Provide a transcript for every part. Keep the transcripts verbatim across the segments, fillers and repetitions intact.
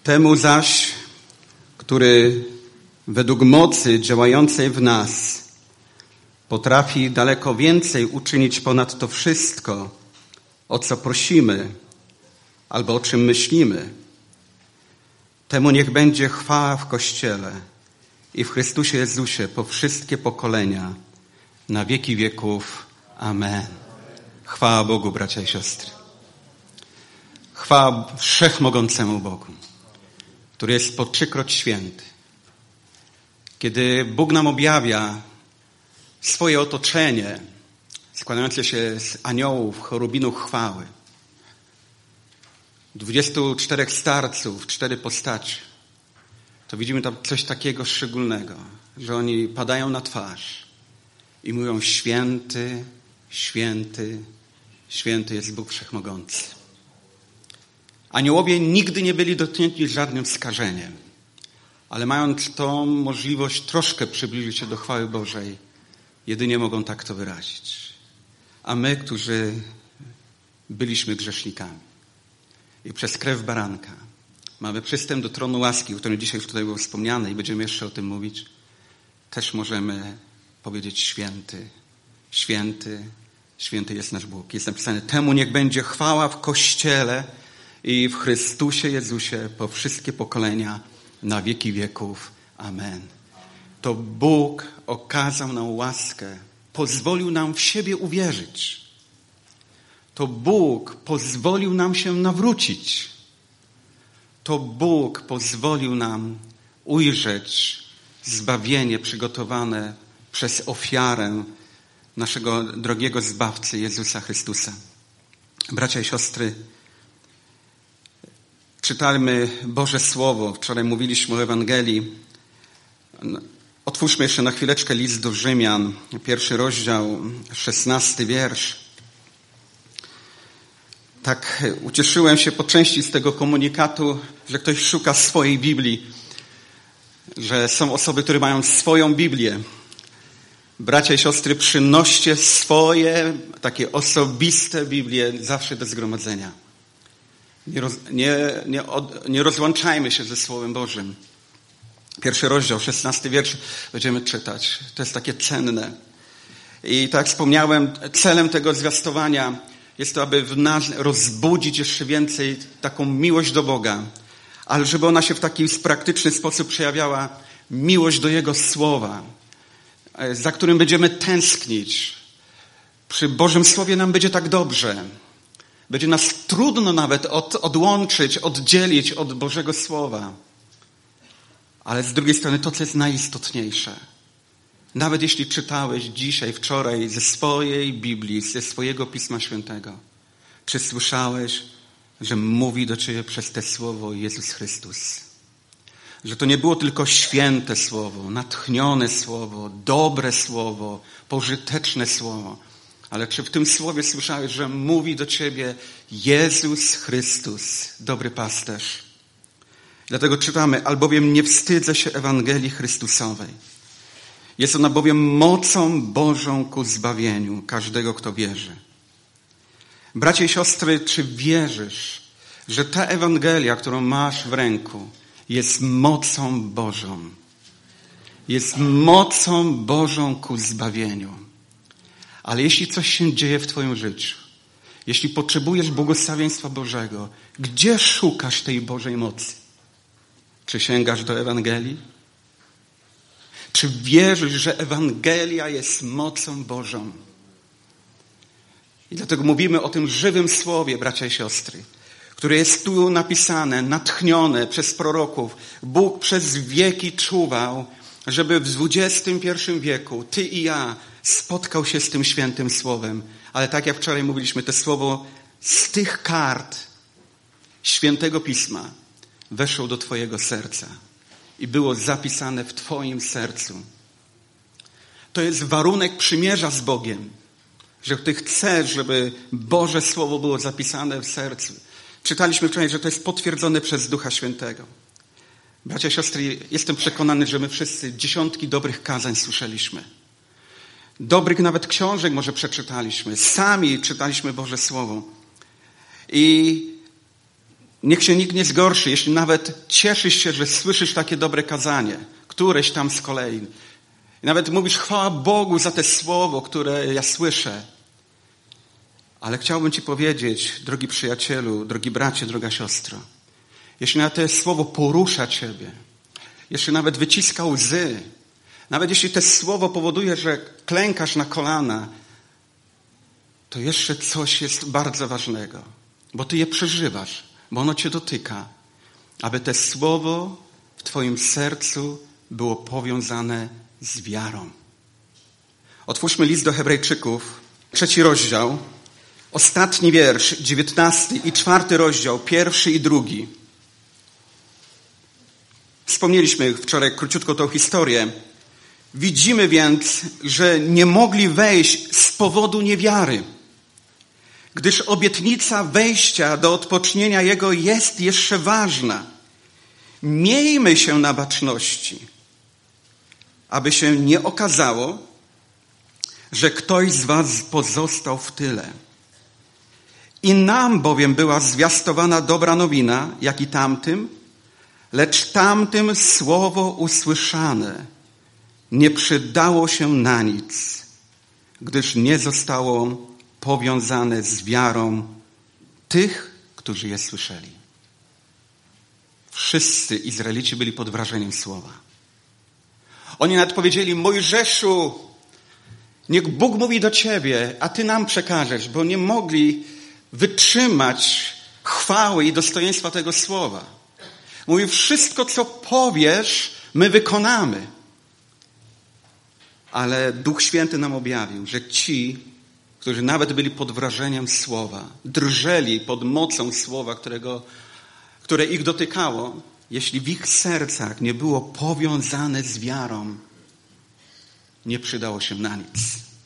Temu zaś, który według mocy działającej w nas potrafi daleko więcej uczynić ponad to wszystko, o co prosimy albo o czym myślimy, temu niech będzie chwała w Kościele i w Chrystusie Jezusie po wszystkie pokolenia, na wieki wieków. Amen. Chwała Bogu, bracia i siostry. Chwała wszechmogącemu Bogu, który jest po trzykroć święty. Kiedy Bóg nam objawia swoje otoczenie, składające się z aniołów, cherubinów chwały, dwudziestu czterech starców, cztery postacie, to widzimy tam coś takiego szczególnego, że oni padają na twarz i mówią: święty, święty, święty jest Bóg Wszechmogący. Aniołowie nigdy nie byli dotknięci żadnym skażeniem, ale mając tą możliwość troszkę przybliżyć się do chwały Bożej, jedynie mogą tak to wyrazić. A my, którzy byliśmy grzesznikami i przez krew baranka mamy przystęp do tronu łaski, o którym dzisiaj już tutaj było wspomniane i będziemy jeszcze o tym mówić, też możemy powiedzieć: święty, święty, święty jest nasz Bóg. Jest napisane: temu niech będzie chwała w Kościele i w Chrystusie Jezusie po wszystkie pokolenia, na wieki wieków. Amen. To Bóg okazał nam łaskę, pozwolił nam w siebie uwierzyć. To Bóg pozwolił nam się nawrócić. To Bóg pozwolił nam ujrzeć zbawienie przygotowane przez ofiarę naszego drogiego Zbawcy Jezusa Chrystusa. Bracia i siostry, czytajmy Boże Słowo. Wczoraj mówiliśmy o Ewangelii. Otwórzmy jeszcze na chwileczkę list do Rzymian, pierwszy rozdział, szesnasty wiersz. Tak ucieszyłem się po części z tego komunikatu, że ktoś szuka swojej Biblii, że są osoby, które mają swoją Biblię. Bracia i siostry, przynoście swoje takie osobiste Biblie zawsze do zgromadzenia. Nie, roz, nie, nie, od, nie rozłączajmy się ze Słowem Bożym. Pierwszy rozdział, szesnasty wiersz będziemy czytać. To jest takie cenne. I tak jak wspomniałem, celem tego zwiastowania jest to, aby w nas rozbudzić jeszcze więcej taką miłość do Boga, ale żeby ona się w taki praktyczny sposób przejawiała, miłość do Jego Słowa, za którym będziemy tęsknić. Przy Bożym Słowie nam będzie tak dobrze. Będzie nas trudno nawet od, odłączyć, oddzielić od Bożego Słowa. Ale z drugiej strony to, co jest najistotniejsze. Nawet jeśli czytałeś dzisiaj, wczoraj ze swojej Biblii, ze swojego Pisma Świętego, czy słyszałeś, że mówi do ciebie przez te słowo Jezus Chrystus? Że to nie było tylko święte słowo, natchnione słowo, dobre słowo, pożyteczne słowo, ale czy w tym słowie słyszałeś, że mówi do ciebie Jezus Chrystus, dobry pasterz? Dlatego czytamy: albowiem nie wstydzę się Ewangelii Chrystusowej. Jest ona bowiem mocą Bożą ku zbawieniu każdego, kto wierzy. Bracia i siostry, czy wierzysz, że ta Ewangelia, którą masz w ręku, jest mocą Bożą? Jest mocą Bożą ku zbawieniu. Ale jeśli coś się dzieje w twoim życiu, jeśli potrzebujesz błogosławieństwa Bożego, gdzie szukasz tej Bożej mocy? Czy sięgasz do Ewangelii? Czy wierzysz, że Ewangelia jest mocą Bożą? I dlatego mówimy o tym żywym słowie, bracia i siostry, które jest tu napisane, natchnione przez proroków. Bóg przez wieki czuwał, żeby w dwudziestym pierwszym wieku ty i ja spotkał się z tym świętym słowem. Ale tak jak wczoraj mówiliśmy, to słowo z tych kart Świętego Pisma weszło do twojego serca i było zapisane w twoim sercu. To jest warunek przymierza z Bogiem, że ty chcesz, żeby Boże Słowo było zapisane w sercu. Czytaliśmy wczoraj, że to jest potwierdzone przez Ducha Świętego. Bracia i siostry, jestem przekonany, że my wszyscy dziesiątki dobrych kazań słyszeliśmy. Dobrych nawet książek może przeczytaliśmy. Sami czytaliśmy Boże Słowo. I Niech się nikt nie zgorszy, jeśli nawet cieszysz się, że słyszysz takie dobre kazanie, któreś tam z kolei. I nawet mówisz chwała Bogu za te słowo, które ja słyszę. Ale chciałbym ci powiedzieć, drogi przyjacielu, drogi bracie, droga siostro, jeśli nawet to słowo porusza ciebie, jeśli nawet wyciska łzy, nawet jeśli to słowo powoduje, że klękasz na kolana, to jeszcze coś jest bardzo ważnego, bo ty je przeżywasz, bo ono cię dotyka, aby to słowo w twoim sercu było powiązane z wiarą. Otwórzmy list do Hebrajczyków, trzeci rozdział, ostatni wiersz, dziewiętnasty i czwarty rozdział, pierwszy i drugi. Wspomnieliśmy wczoraj króciutko tą historię. Widzimy więc, że nie mogli wejść z powodu niewiary, gdyż obietnica wejścia do odpocznienia Jego jest jeszcze ważna. Miejmy się na baczności, aby się nie okazało, że ktoś z was pozostał w tyle. I nam bowiem była zwiastowana dobra nowina, jak i tamtym, lecz tamtym słowo usłyszane nie przydało się na nic, gdyż nie zostało powiązane z wiarą tych, którzy je słyszeli. Wszyscy Izraelici byli pod wrażeniem słowa. Oni nawet powiedzieli: Mojżeszu, niech Bóg mówi do ciebie, a ty nam przekażesz, bo nie mogli wytrzymać chwały i dostojeństwa tego słowa. Mówi: wszystko, co powiesz, my wykonamy. Ale Duch Święty nam objawił, że ci, którzy nawet byli pod wrażeniem słowa, drżeli pod mocą słowa, którego, które ich dotykało, jeśli w ich sercach nie było powiązane z wiarą, nie przydało się na nic.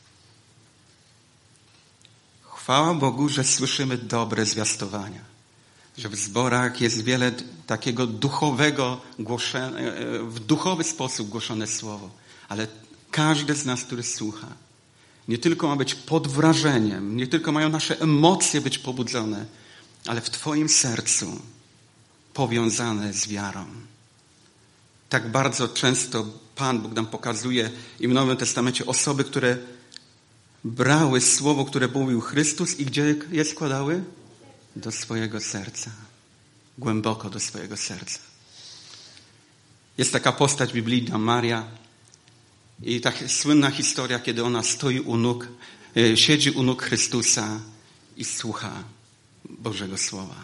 Chwała Bogu, że słyszymy dobre zwiastowania, że w zborach jest wiele takiego duchowego głoszenia, w duchowy sposób głoszone słowo, ale każdy z nas, który słucha, nie tylko ma być pod wrażeniem, nie tylko mają nasze emocje być pobudzone, ale w twoim sercu powiązane z wiarą. Tak bardzo często Pan Bóg nam pokazuje i w Nowym Testamencie osoby, które brały słowo, które mówił Chrystus i gdzie je składały? Do swojego serca. Głęboko do swojego serca. Jest taka postać biblijna, Maria, i ta słynna historia, kiedy ona stoi u nóg, siedzi u nóg Chrystusa i słucha Bożego Słowa.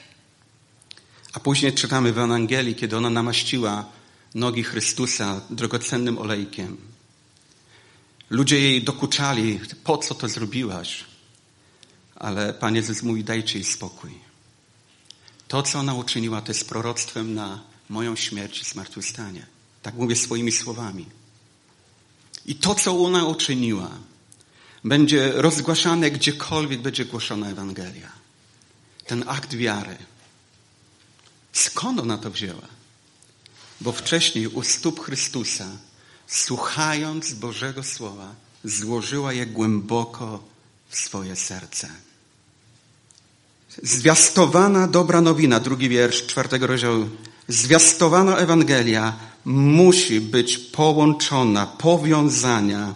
A później czytamy w Ewangelii, kiedy ona namaściła nogi Chrystusa drogocennym olejkiem. Ludzie jej dokuczali: po co to zrobiłaś? Ale Pan Jezus mówi: dajcie jej spokój. To, co ona uczyniła, to jest proroctwem na moją śmierć i zmartwychwstanie. Tak mówię swoimi słowami. I to, co ona uczyniła, będzie rozgłaszane gdziekolwiek będzie głoszona Ewangelia. Ten akt wiary. Skąd ona to wzięła? Bo wcześniej u stóp Chrystusa, słuchając Bożego Słowa, złożyła je głęboko w swoje serce. Zwiastowana dobra nowina, drugi wiersz czwartego rozdziału. Zwiastowana Ewangelia musi być połączona, powiązana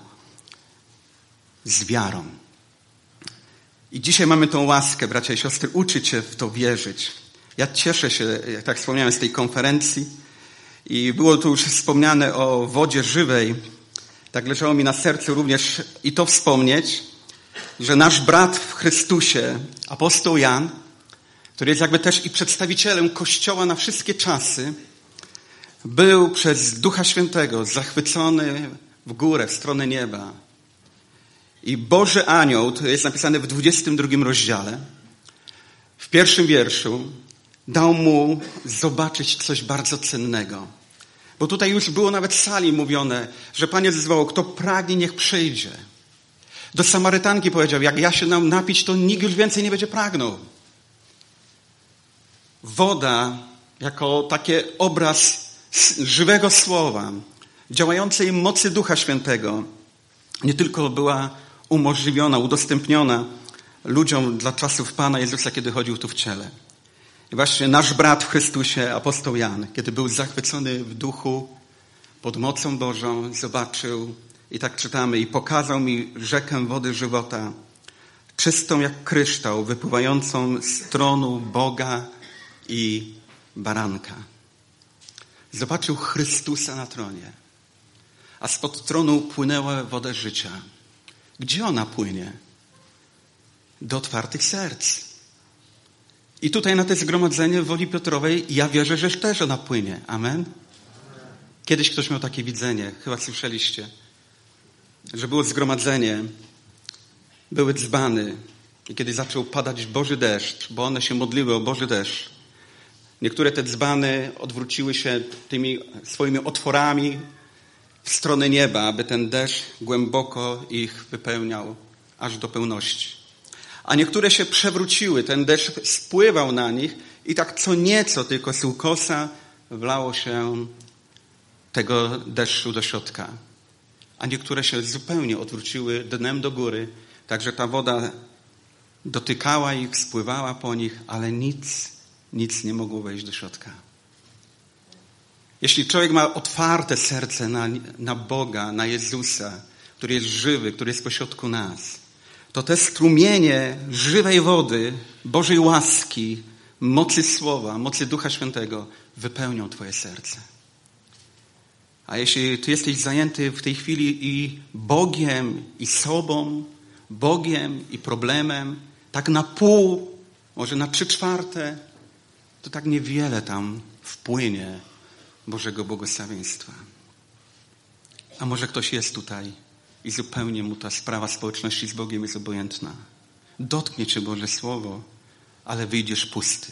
z wiarą. I dzisiaj mamy tą łaskę, bracia i siostry, uczyć się w to wierzyć. Ja cieszę się, jak tak wspomniałem, z tej konferencji i było tu już wspomniane o wodzie żywej. Tak leżało mi na sercu również i to wspomnieć, że nasz brat w Chrystusie, apostoł Jan, który jest jakby też i przedstawicielem Kościoła na wszystkie czasy, był przez Ducha Świętego zachwycony w górę, w stronę nieba. I Boży anioł, to jest napisane w dwudziestym drugim rozdziale, w pierwszym wierszu, dał mu zobaczyć coś bardzo cennego. Bo tutaj już było nawet w sali mówione, że Pan Jezus zwołał: kto pragnie, niech przyjdzie. Do Samarytanki powiedział: jak ja się dam napić, to nikt już więcej nie będzie pragnął. Woda jako taki obraz żywego słowa, działającej mocy Ducha Świętego, nie tylko była umożliwiona, udostępniona ludziom dla czasów Pana Jezusa, kiedy chodził tu w ciele. I właśnie nasz brat w Chrystusie, apostoł Jan, kiedy był zachwycony w duchu pod mocą Bożą, zobaczył, i tak czytamy, i pokazał mi rzekę wody żywota, czystą jak kryształ, wypływającą z tronu Boga i baranka. Zobaczył Chrystusa na tronie, a spod tronu płynęła woda życia. Gdzie ona płynie? Do otwartych serc. I tutaj na to zgromadzenie w Woli Piotrowej ja wierzę, że też ona płynie. Amen? Kiedyś ktoś miał takie widzenie, chyba słyszeliście, że było zgromadzenie, były dzbany i kiedy zaczął padać Boży deszcz, bo one się modliły o Boży deszcz, niektóre te dzbany odwróciły się tymi swoimi otworami w stronę nieba, aby ten deszcz głęboko ich wypełniał aż do pełności. A niektóre się przewróciły, ten deszcz spływał na nich i tak co nieco tylko z ukosa wlało się tego deszczu do środka. A niektóre się zupełnie odwróciły dnem do góry, tak że ta woda dotykała ich, spływała po nich, ale nic, nic nie mogło wejść do środka. Jeśli człowiek ma otwarte serce na, na Boga, na Jezusa, który jest żywy, który jest pośrodku nas, to te strumienie żywej wody, Bożej łaski, mocy Słowa, mocy Ducha Świętego wypełnią twoje serce. A jeśli ty jesteś zajęty w tej chwili i Bogiem, i sobą, Bogiem i problemem, tak na pół, może na trzy czwarte, to tak niewiele tam wpłynie Bożego błogosławieństwa. A może ktoś jest tutaj i zupełnie mu ta sprawa społeczności z Bogiem jest obojętna. Dotknie cię Boże Słowo, ale wyjdziesz pusty.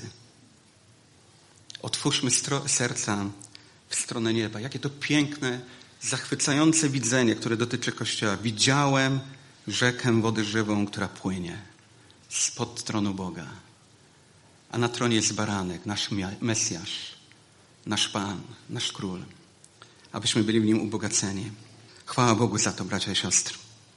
Otwórzmy stro- serca w stronę nieba. Jakie to piękne, zachwycające widzenie, które dotyczy Kościoła. Widziałem rzekę wody żywą, która płynie spod tronu Boga. A na tronie jest baranek, nasz Mesjasz, nasz Pan, nasz Król. Abyśmy byli w Nim ubogaceni. Chwała Bogu za to, bracia i siostry.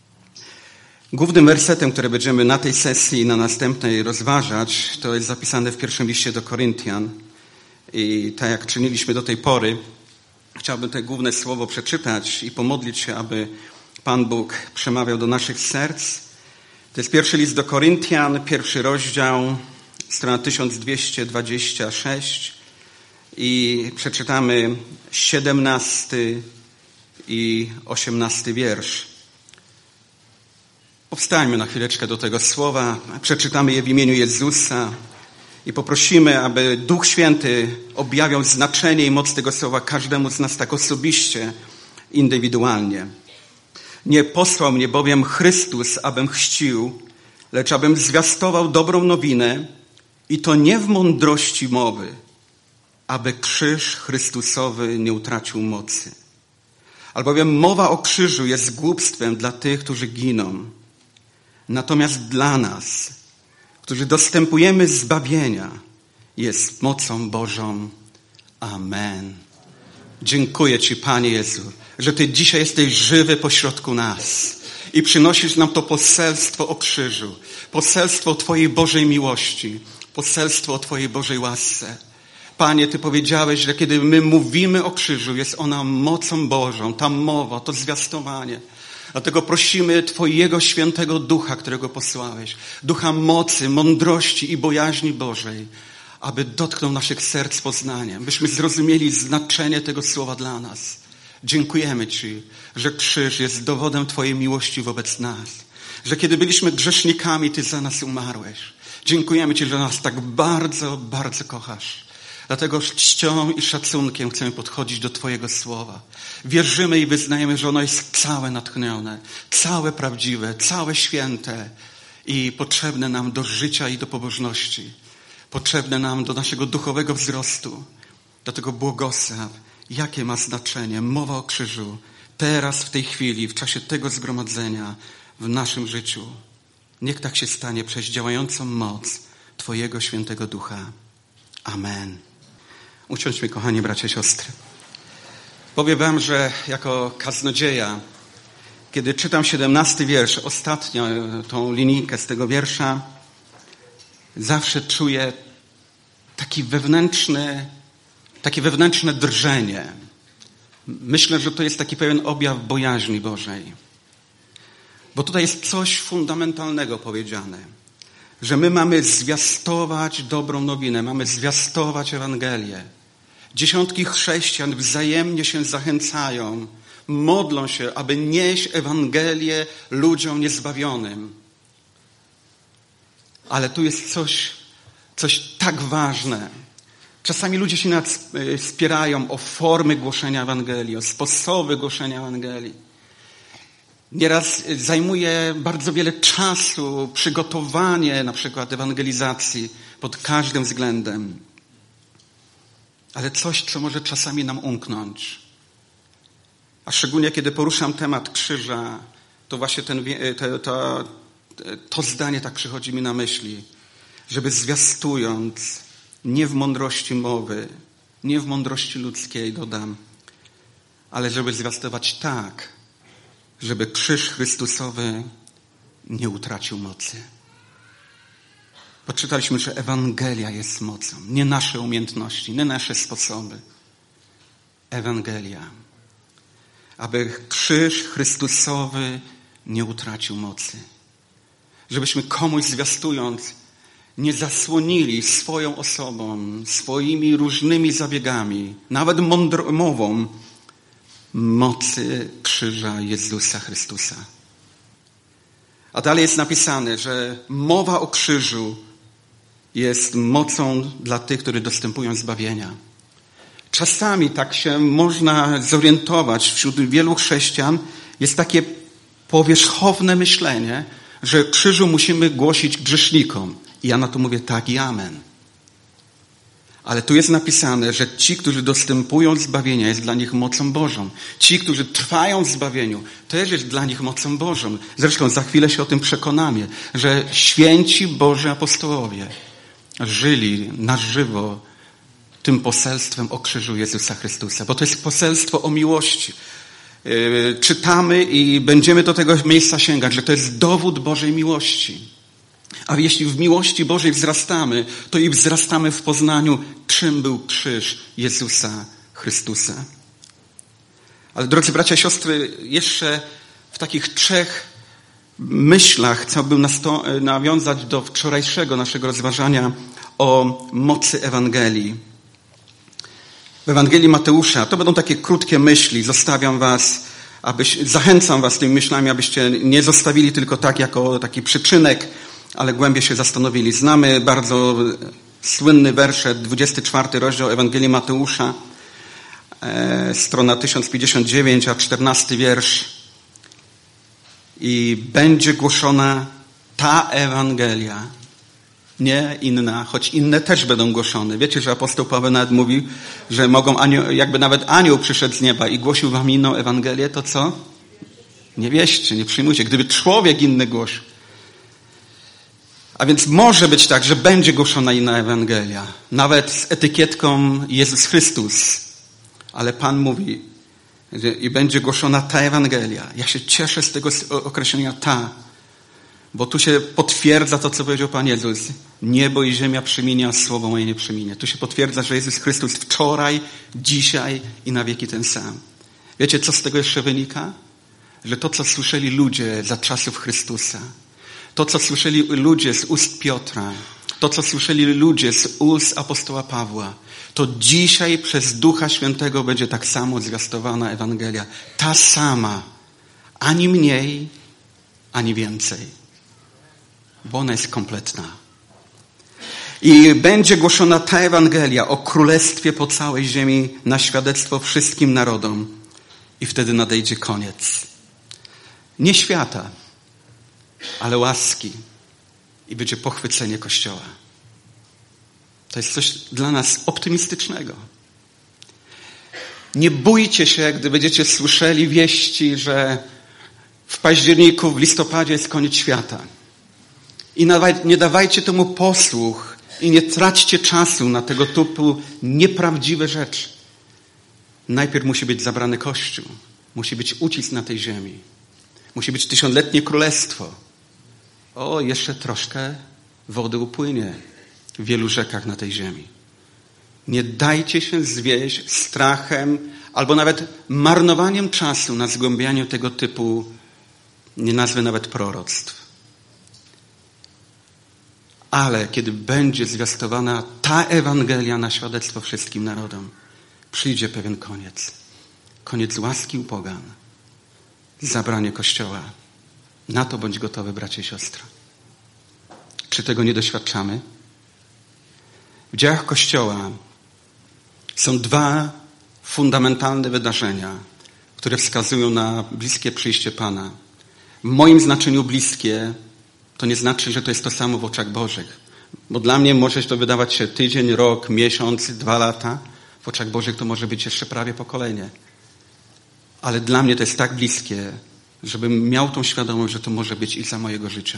Głównym wersetem, który będziemy na tej sesji i na następnej rozważać, to jest zapisane w pierwszym liście do Koryntian. I tak jak czyniliśmy do tej pory, chciałbym to główne słowo przeczytać i pomodlić się, aby Pan Bóg przemawiał do naszych serc. To jest pierwszy list do Koryntian, pierwszy rozdział, strona tysiąc dwieście dwadzieścia sześć i przeczytamy siedemnasty i osiemnasty wiersz. Powstańmy na chwileczkę do tego słowa, przeczytamy je w imieniu Jezusa i poprosimy, aby Duch Święty objawiał znaczenie i moc tego słowa każdemu z nas tak osobiście, indywidualnie. Nie posłał mnie bowiem Chrystus, abym chrzcił, lecz abym zwiastował dobrą nowinę i to nie w mądrości mowy, aby krzyż Chrystusowy nie utracił mocy. Albowiem mowa o krzyżu jest głupstwem dla tych, którzy giną. Natomiast dla nas, którzy dostępujemy zbawienia, jest mocą Bożą. Amen. Dziękuję Ci, Panie Jezu, że Ty dzisiaj jesteś żywy pośrodku nas i przynosisz nam to poselstwo o krzyżu, poselstwo o Twojej Bożej miłości, poselstwo o Twojej Bożej łasce. Panie, Ty powiedziałeś, że kiedy my mówimy o krzyżu, jest ona mocą Bożą, ta mowa, to zwiastowanie. Dlatego prosimy Twojego świętego Ducha, którego posłałeś, Ducha mocy, mądrości i bojaźni Bożej, aby dotknął naszych serc poznaniem, byśmy zrozumieli znaczenie tego słowa dla nas. Dziękujemy Ci, że krzyż jest dowodem Twojej miłości wobec nas, że kiedy byliśmy grzesznikami, Ty za nas umarłeś. Dziękujemy Ci, że nas tak bardzo, bardzo kochasz. Dlatego z czcią i szacunkiem chcemy podchodzić do Twojego słowa. Wierzymy i wyznajemy, że ono jest całe natchnione, całe prawdziwe, całe święte i potrzebne nam do życia i do pobożności. Potrzebne nam do naszego duchowego wzrostu. Dlatego błogosław, jakie ma znaczenie mowa o krzyżu teraz, w tej chwili, w czasie tego zgromadzenia, w naszym życiu. Niech tak się stanie przez działającą moc Twojego świętego Ducha. Amen. Usiądźmy, kochani bracia i siostry. Powiem wam, że jako kaznodzieja, kiedy czytam siedemnasty wiersz, ostatnio tą linijkę z tego wiersza, zawsze czuję taki wewnętrzny, takie wewnętrzne drżenie. Myślę, że to jest taki pewien objaw bojaźni Bożej. Bo tutaj jest coś fundamentalnego powiedziane, że my mamy zwiastować dobrą nowinę, mamy zwiastować Ewangelię. Dziesiątki chrześcijan wzajemnie się zachęcają, modlą się, aby nieść Ewangelię ludziom niezbawionym. Ale tu jest coś, coś tak ważne. Czasami ludzie się nad spierają o formy głoszenia Ewangelii, o sposoby głoszenia Ewangelii. Nieraz zajmuje bardzo wiele czasu przygotowanie na przykład ewangelizacji pod każdym względem. Ale coś, co może czasami nam umknąć. A szczególnie kiedy poruszam temat krzyża, to właśnie ten, to, to, to zdanie tak przychodzi mi na myśli, żeby zwiastując, nie w mądrości mowy, nie w mądrości ludzkiej dodam, ale żeby zwiastować tak, żeby krzyż Chrystusowy nie utracił mocy. Poczytaliśmy, że Ewangelia jest mocą. Nie nasze umiejętności, nie nasze sposoby. Ewangelia. Aby krzyż Chrystusowy nie utracił mocy. Żebyśmy komuś zwiastując nie zasłonili swoją osobą, swoimi różnymi zabiegami, nawet mądromową, mocy krzyża Jezusa Chrystusa. A dalej jest napisane, że mowa o krzyżu jest mocą dla tych, którzy dostępują zbawienia. Czasami tak się można zorientować wśród wielu chrześcijan, jest takie powierzchowne myślenie, że krzyżu musimy głosić grzesznikom. I ja na to mówię tak i amen. Ale tu jest napisane, że ci, którzy dostępują zbawienia, jest dla nich mocą Bożą. Ci, którzy trwają w zbawieniu, też jest dla nich mocą Bożą. Zresztą za chwilę się o tym przekonamy, że święci Boży apostołowie żyli na żywo tym poselstwem o krzyżu Jezusa Chrystusa. Bo to jest poselstwo o miłości. Yy, czytamy i będziemy do tego miejsca sięgać, że to jest dowód Bożej miłości. A jeśli w miłości Bożej wzrastamy, to i wzrastamy w poznaniu, czym był krzyż Jezusa Chrystusa. Ale drodzy bracia i siostry, jeszcze w takich trzech myślach chciałbym nawiązać do wczorajszego naszego rozważania o mocy Ewangelii. W Ewangelii Mateusza, to będą takie krótkie myśli, zostawiam was, abyś, zachęcam was tymi myślami, abyście nie zostawili tylko tak jako taki przyczynek, ale głębiej się zastanowili. Znamy bardzo słynny werszet, dwudziesty czwarty rozdział Ewangelii Mateusza, e, strona tysiąc pięćdziesiąt dziewięć, a czternasty wiersz. I będzie głoszona ta Ewangelia, nie inna, choć inne też będą głoszone. Wiecie, że apostoł Paweł nawet mówił, że mogą anioł, jakby nawet anioł przyszedł z nieba i głosił wam inną Ewangelię, to co? Nie wierzcie, nie przyjmujcie. Gdyby człowiek inny głosił. A więc może być tak, że będzie głoszona inna Ewangelia. Nawet z etykietką Jezus Chrystus. Ale Pan mówi, że i będzie głoszona ta Ewangelia. Ja się cieszę z tego określenia ta. Bo tu się potwierdza to, co powiedział Pan Jezus. Niebo i ziemia przeminie, a słowo moje nie przeminie. Tu się potwierdza, że Jezus Chrystus wczoraj, dzisiaj i na wieki ten sam. Wiecie, co z tego jeszcze wynika? Że to, co słyszeli ludzie za czasów Chrystusa, to, co słyszeli ludzie z ust Piotra, to, co słyszeli ludzie z ust apostoła Pawła, to dzisiaj przez Ducha Świętego będzie tak samo zwiastowana Ewangelia. Ta sama. Ani mniej, ani więcej. Bo ona jest kompletna. I będzie głoszona ta Ewangelia o królestwie po całej ziemi na świadectwo wszystkim narodom. I wtedy nadejdzie koniec. Nie świata, ale łaski. I będzie pochwycenie Kościoła. To jest coś dla nas optymistycznego. Nie bójcie się, gdy będziecie słyszeli wieści, że w październiku, w listopadzie jest koniec świata. I nie dawajcie temu posłuch i nie traćcie czasu na tego typu nieprawdziwe rzeczy. Najpierw musi być zabrany Kościół. Musi być ucisk na tej ziemi. Musi być tysiącletnie królestwo. O, jeszcze troszkę wody upłynie w wielu rzekach na tej ziemi. Nie dajcie się zwieść strachem albo nawet marnowaniem czasu na zgłębianiu tego typu, nie nazwę nawet proroctw. Ale kiedy będzie zwiastowana ta Ewangelia na świadectwo wszystkim narodom, przyjdzie pewien koniec. Koniec łaski u pogan. Zabranie Kościoła. Na to bądź gotowy, bracie i siostry. Czy tego nie doświadczamy? W dziejach Kościoła są dwa fundamentalne wydarzenia, które wskazują na bliskie przyjście Pana. W moim znaczeniu bliskie to nie znaczy, że to jest to samo w oczach Bożych. Bo dla mnie może to wydawać się tydzień, rok, miesiąc, dwa lata. W oczach Bożych to może być jeszcze prawie pokolenie. Ale dla mnie to jest tak bliskie, żebym miał tą świadomość, że to może być i za mojego życia.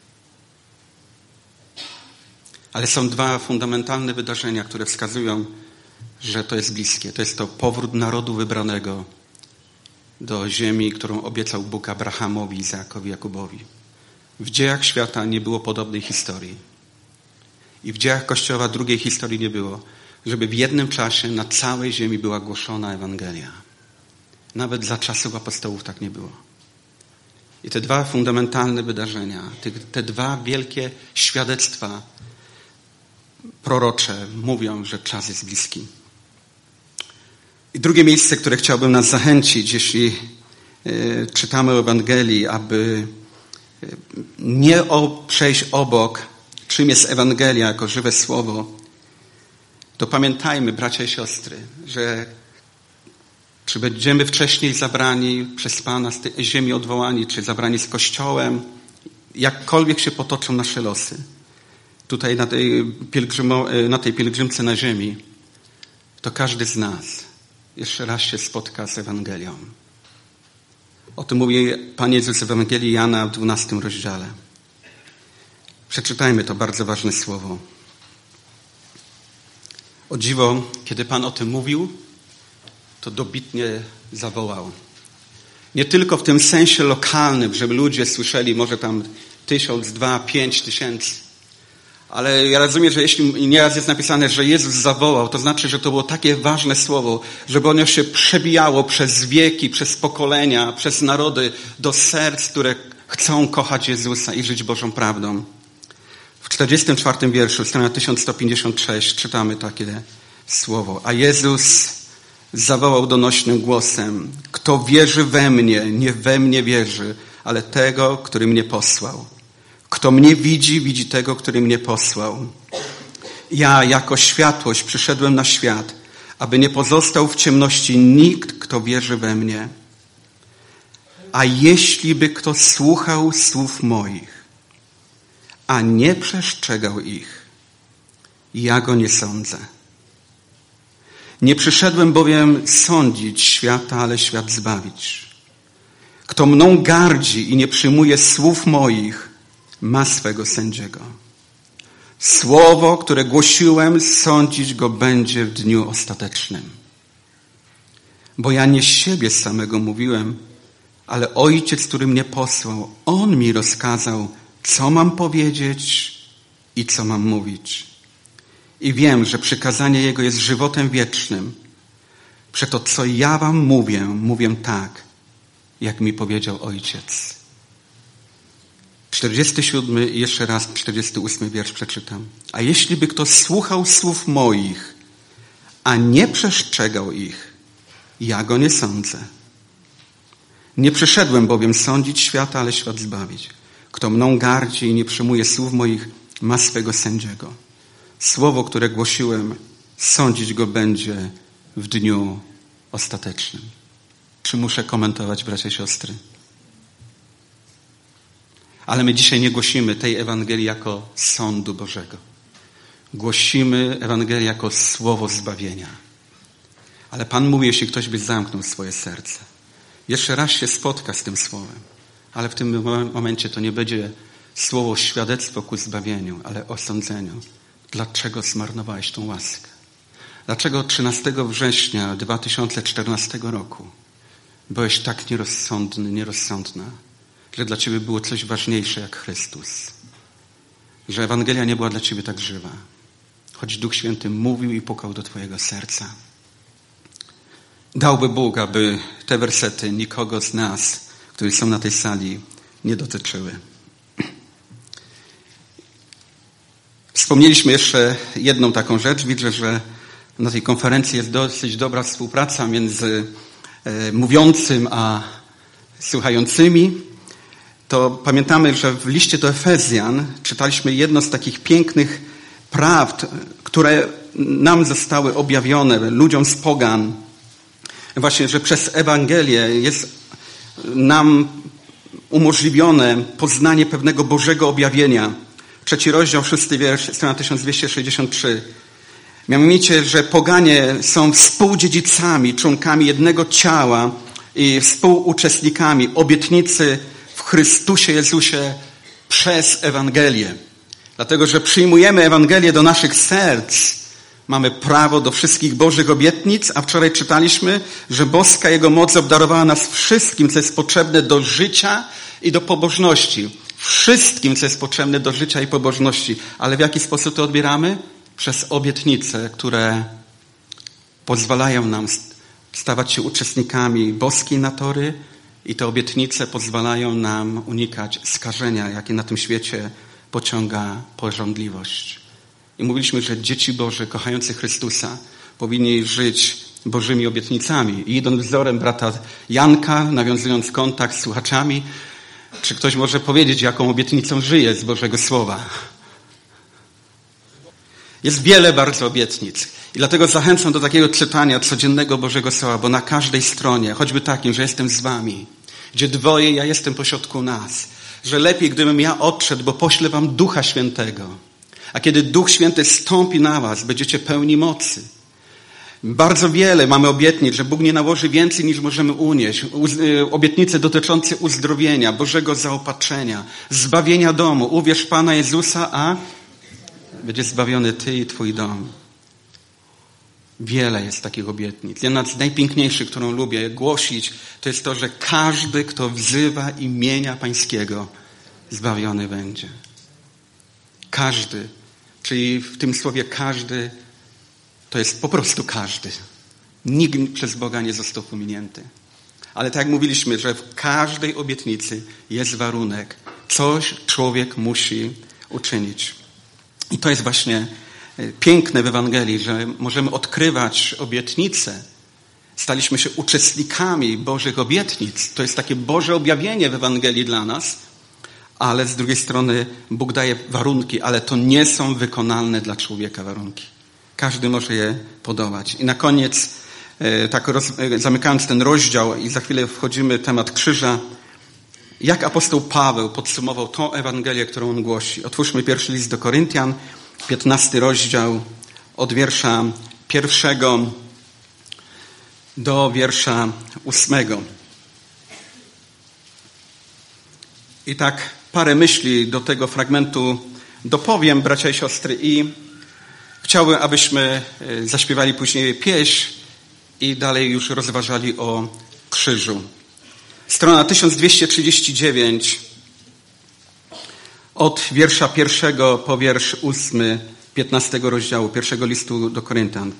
Ale są dwa fundamentalne wydarzenia, które wskazują, że to jest bliskie. To jest to powrót narodu wybranego do ziemi, którą obiecał Bóg Abrahamowi, Izaakowi, Jakubowi. W dziejach świata nie było podobnej historii. I w dziejach Kościoła drugiej historii nie było, żeby w jednym czasie na całej ziemi była głoszona Ewangelia. Nawet za czasów apostołów tak nie było. I te dwa fundamentalne wydarzenia, te, te dwa wielkie świadectwa prorocze mówią, że czas jest bliski. I drugie miejsce, które chciałbym nas zachęcić, jeśli y, czytamy o Ewangelii, aby y, nie o, przejść obok, czym jest Ewangelia jako żywe słowo, to pamiętajmy, bracia i siostry, że czy będziemy wcześniej zabrani przez Pana z tej ziemi odwołani, czy zabrani z Kościołem, jakkolwiek się potoczą nasze losy, tutaj na tej, pielgrzymo, na tej pielgrzymce na ziemi, to każdy z nas jeszcze raz się spotka z Ewangelią. O tym mówi Pan Jezus w Ewangelii Jana w dwunastym rozdziale. Przeczytajmy to bardzo ważne słowo. O dziwo, kiedy Pan o tym mówił, to dobitnie zawołał. Nie tylko w tym sensie lokalnym, żeby ludzie słyszeli może tam tysiąc, dwa, pięć tysięcy. Ale ja rozumiem, że jeśli nieraz jest napisane, że Jezus zawołał, to znaczy, że to było takie ważne słowo, żeby ono się przebijało przez wieki, przez pokolenia, przez narody do serc, które chcą kochać Jezusa i żyć Bożą prawdą. W czterdziestym czwartym wierszu, strona tysiąc sto pięćdziesiąt sześć, czytamy takie słowo. A Jezus zawołał donośnym głosem: kto wierzy we mnie, nie we mnie wierzy, ale tego, który mnie posłał. Kto mnie widzi, widzi tego, który mnie posłał. Ja jako światłość przyszedłem na świat, aby nie pozostał w ciemności nikt, kto wierzy we mnie. A jeśli by kto słuchał słów moich, a nie przestrzegał ich, ja go nie sądzę. Nie przyszedłem bowiem sądzić świata, ale świat zbawić. Kto mną gardzi i nie przyjmuje słów moich, ma swego sędziego. Słowo, które głosiłem, sądzić go będzie w dniu ostatecznym. Bo ja nie z siebie samego mówiłem, ale Ojciec, który mnie posłał, On mi rozkazał, co mam powiedzieć i co mam mówić. I wiem, że przykazanie Jego jest żywotem wiecznym. Przeto co ja wam mówię, mówię tak, jak mi powiedział Ojciec. czterdziesty siódmy i jeszcze raz czterdziesty ósmy wiersz przeczytam. A jeśli by kto słuchał słów moich, a nie przestrzegał ich, ja go nie sądzę. Nie przyszedłem bowiem sądzić świata, ale świat zbawić. Kto mną gardzi i nie przyjmuje słów moich, ma swego sędziego. Słowo, które głosiłem, sądzić go będzie w dniu ostatecznym. Czy muszę komentować, bracia i siostry? Ale my dzisiaj nie głosimy tej Ewangelii jako sądu Bożego. Głosimy Ewangelię jako słowo zbawienia. Ale Pan mówi, jeśli ktoś by zamknął swoje serce, jeszcze raz się spotka z tym słowem, ale w tym momencie to nie będzie słowo świadectwo ku zbawieniu, ale osądzeniu. Dlaczego zmarnowałeś tą łaskę? Dlaczego trzynastego września dwa tysiące czternastego roku byłeś tak nierozsądny, nierozsądna, że dla ciebie było coś ważniejsze jak Chrystus? Że Ewangelia nie była dla ciebie tak żywa? choć Duch Święty mówił i pukał do twojego serca. Dałby Bóg, aby te wersety nikogo z nas, którzy są na tej sali, nie dotyczyły. Wspomnieliśmy jeszcze jedną taką rzecz. Widzę, że na tej konferencji jest dosyć dobra współpraca między e, mówiącym a słuchającymi. To pamiętamy, że w liście do Efezjan czytaliśmy jedno z takich pięknych prawd, które nam zostały objawione, ludziom z pogan. Właśnie, że przez Ewangelię jest nam umożliwione poznanie pewnego Bożego objawienia. Trzeci rozdział, szósty wiersz, strona tysiąc dwieście sześćdziesiąt trzy. Mianowicie, że poganie są współdziedzicami, członkami jednego ciała i współuczestnikami obietnicy w Chrystusie Jezusie przez Ewangelię. Dlatego, że przyjmujemy Ewangelię do naszych serc, mamy prawo do wszystkich Bożych obietnic, a wczoraj czytaliśmy, że boska Jego moc obdarowała nas wszystkim, co jest potrzebne do życia i do pobożności. Wszystkim, co jest potrzebne do życia i pobożności. Ale w jaki sposób to odbieramy? Przez obietnice, które pozwalają nam stawać się uczestnikami boskiej natury i te obietnice pozwalają nam unikać skażenia, jakie na tym świecie pociąga pożądliwość. I mówiliśmy, że dzieci Boże, kochający Chrystusa, powinni żyć Bożymi obietnicami. I idąc wzorem brata Janka, nawiązując kontakt z słuchaczami, czy ktoś może powiedzieć, jaką obietnicą żyje z Bożego Słowa? Jest wiele bardzo obietnic. I dlatego zachęcam do takiego czytania codziennego Bożego Słowa, bo na każdej stronie, choćby takim, że jestem z wami, gdzie dwoje, ja jestem pośrodku nas, że lepiej, gdybym ja odszedł, bo poślę wam Ducha Świętego. A kiedy Duch Święty stąpi na was, będziecie pełni mocy. Bardzo wiele mamy obietnic, że Bóg nie nałoży więcej niż możemy unieść. Obietnice dotyczące uzdrowienia, Bożego zaopatrzenia, zbawienia domu. Uwierz Pana Jezusa, a będzie zbawiony ty i twój dom. Wiele jest takich obietnic. Jedna z najpiękniejszych, którą lubię głosić, to jest to, że każdy, kto wzywa imienia Pańskiego, zbawiony będzie. Każdy. Czyli w tym słowie każdy to jest po prostu każdy. Nikt przez Boga nie został pominięty. Ale tak jak mówiliśmy, że w każdej obietnicy jest warunek. Coś człowiek musi uczynić. I to jest właśnie piękne w Ewangelii, że możemy odkrywać obietnice. Staliśmy się uczestnikami Bożych obietnic. To jest takie Boże objawienie w Ewangelii dla nas. Ale z drugiej strony Bóg daje warunki, ale to nie są wykonalne dla człowieka warunki. Każdy może je podołać. I na koniec, tak roz, zamykając ten rozdział i za chwilę wchodzimy w temat krzyża, jak apostoł Paweł podsumował tą Ewangelię, którą on głosi. Otwórzmy pierwszy list do Koryntian, piętnasty rozdział, od wiersza pierwszego do wiersza ósmego. I tak parę myśli do tego fragmentu dopowiem, bracia i siostry, i chciałbym, abyśmy zaśpiewali później pieśń i dalej już rozważali o krzyżu. Strona tysiąc dwieście trzydzieści dziewięć, od wiersza pierwszego po wiersz ósmy, piętnastego rozdziału, pierwszego listu do Koryntian.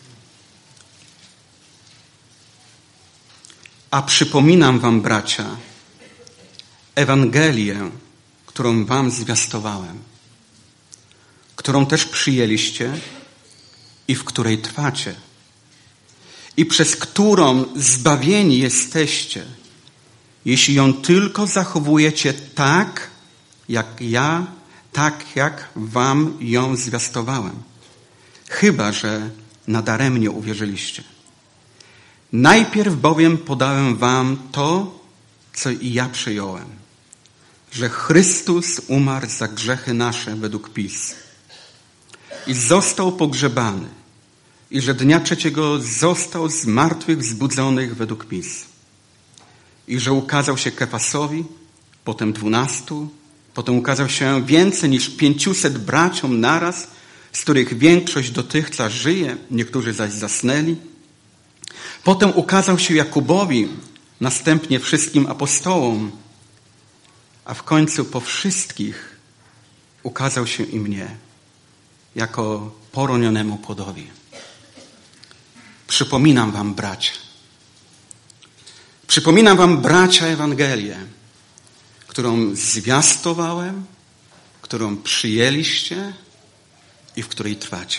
A przypominam wam, bracia, Ewangelię, którą wam zwiastowałem, którą też przyjęliście i w której trwacie, i przez którą zbawieni jesteście, jeśli ją tylko zachowujecie tak, jak ja, tak jak wam ją zwiastowałem. Chyba że nadaremnie uwierzyliście. Najpierw bowiem podałem wam to, co i ja przyjąłem, że Chrystus umarł za grzechy nasze według Pism i został pogrzebany i że dnia trzeciego został z martwych wzbudzonych według Pism i że ukazał się Kefasowi, potem dwunastu, potem ukazał się więcej niż pięciuset braciom naraz, z których większość dotychczas żyje, niektórzy zaś zasnęli. Potem ukazał się Jakubowi, następnie wszystkim apostołom, a w końcu po wszystkich ukazał się i mnie, jako poronionemu płodowi. Przypominam wam, bracia. Przypominam wam, bracia, Ewangelię, którą zwiastowałem, którą przyjęliście i w której trwacie.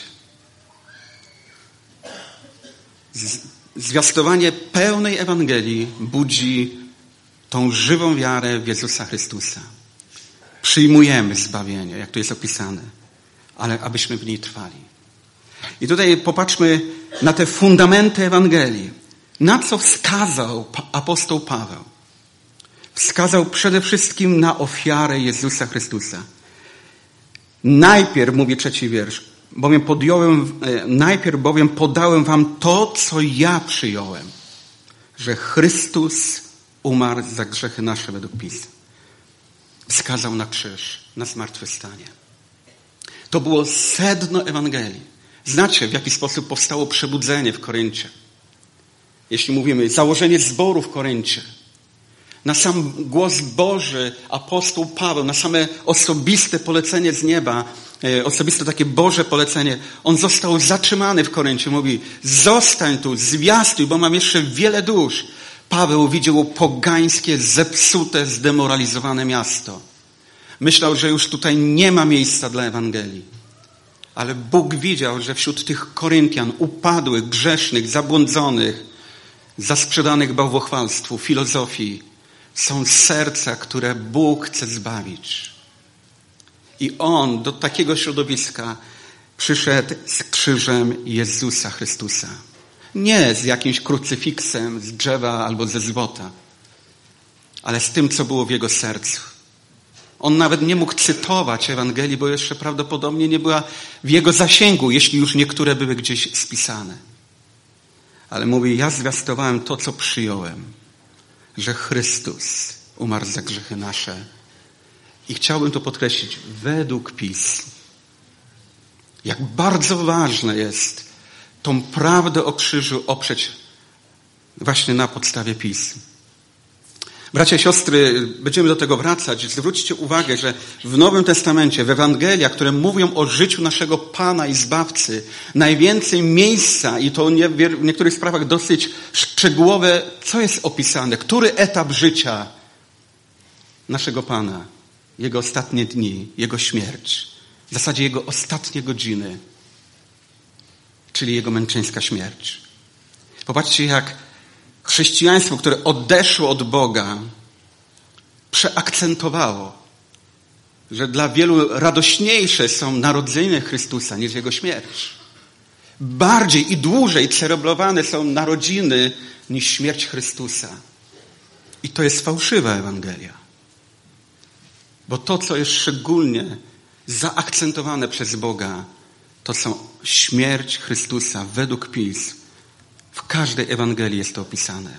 Zwiastowanie pełnej Ewangelii budzi tą żywą wiarę w Jezusa Chrystusa. Przyjmujemy zbawienie, jak to jest opisane, ale abyśmy w niej trwali. I tutaj popatrzmy na te fundamenty Ewangelii. Na co wskazał apostoł Paweł? Wskazał przede wszystkim na ofiarę Jezusa Chrystusa. Najpierw, mówi trzeci wiersz, bowiem podjąłem, najpierw bowiem podałem wam to, co ja przyjąłem, że Chrystus umarł za grzechy nasze według Pisma. Wskazał na krzyż, na zmartwychwstanie. To było sedno Ewangelii. Znacie, w jaki sposób powstało przebudzenie w Koryncie. Jeśli mówimy, założenie zboru w Koryncie. Na sam głos Boży apostoł Paweł, na same osobiste polecenie z nieba, osobiste takie Boże polecenie, on został zatrzymany w Koryncie. Mówi, zostań tu, zwiastuj, bo mam jeszcze wiele dusz. Paweł widział pogańskie, zepsute, zdemoralizowane miasto. Myślał, że już tutaj nie ma miejsca dla Ewangelii. Ale Bóg widział, że wśród tych Koryntian upadłych, grzesznych, zabłądzonych, zasprzedanych bałwochwalstwu, filozofii, są serca, które Bóg chce zbawić. I On do takiego środowiska przyszedł z krzyżem Jezusa Chrystusa. Nie z jakimś krucyfiksem z drzewa albo ze złota, ale z tym, co było w jego sercu. On nawet nie mógł cytować Ewangelii, bo jeszcze prawdopodobnie nie była w jego zasięgu, jeśli już niektóre były gdzieś spisane. Ale mówi, ja zwiastowałem to, co przyjąłem, że Chrystus umarł za grzechy nasze. I chciałbym to podkreślić, według Pism. Jak bardzo ważne jest tą prawdę o krzyżu oprzeć właśnie na podstawie Pism. Bracia i siostry, będziemy do tego wracać. Zwróćcie uwagę, że w Nowym Testamencie, w Ewangeliach, które mówią o życiu naszego Pana i Zbawcy, najwięcej miejsca, i to nie, w niektórych sprawach dosyć szczegółowe, co jest opisane, który etap życia naszego Pana, Jego ostatnie dni, Jego śmierć, w zasadzie Jego ostatnie godziny, czyli Jego męczeńska śmierć. Popatrzcie, jak chrześcijaństwo, które odeszło od Boga, przeakcentowało, że dla wielu radośniejsze są narodziny Chrystusa niż Jego śmierć. Bardziej i dłużej celebrowane są narodziny niż śmierć Chrystusa. I to jest fałszywa Ewangelia. Bo to, co jest szczególnie zaakcentowane przez Boga, to są śmierć Chrystusa według Pism. W każdej Ewangelii jest to opisane.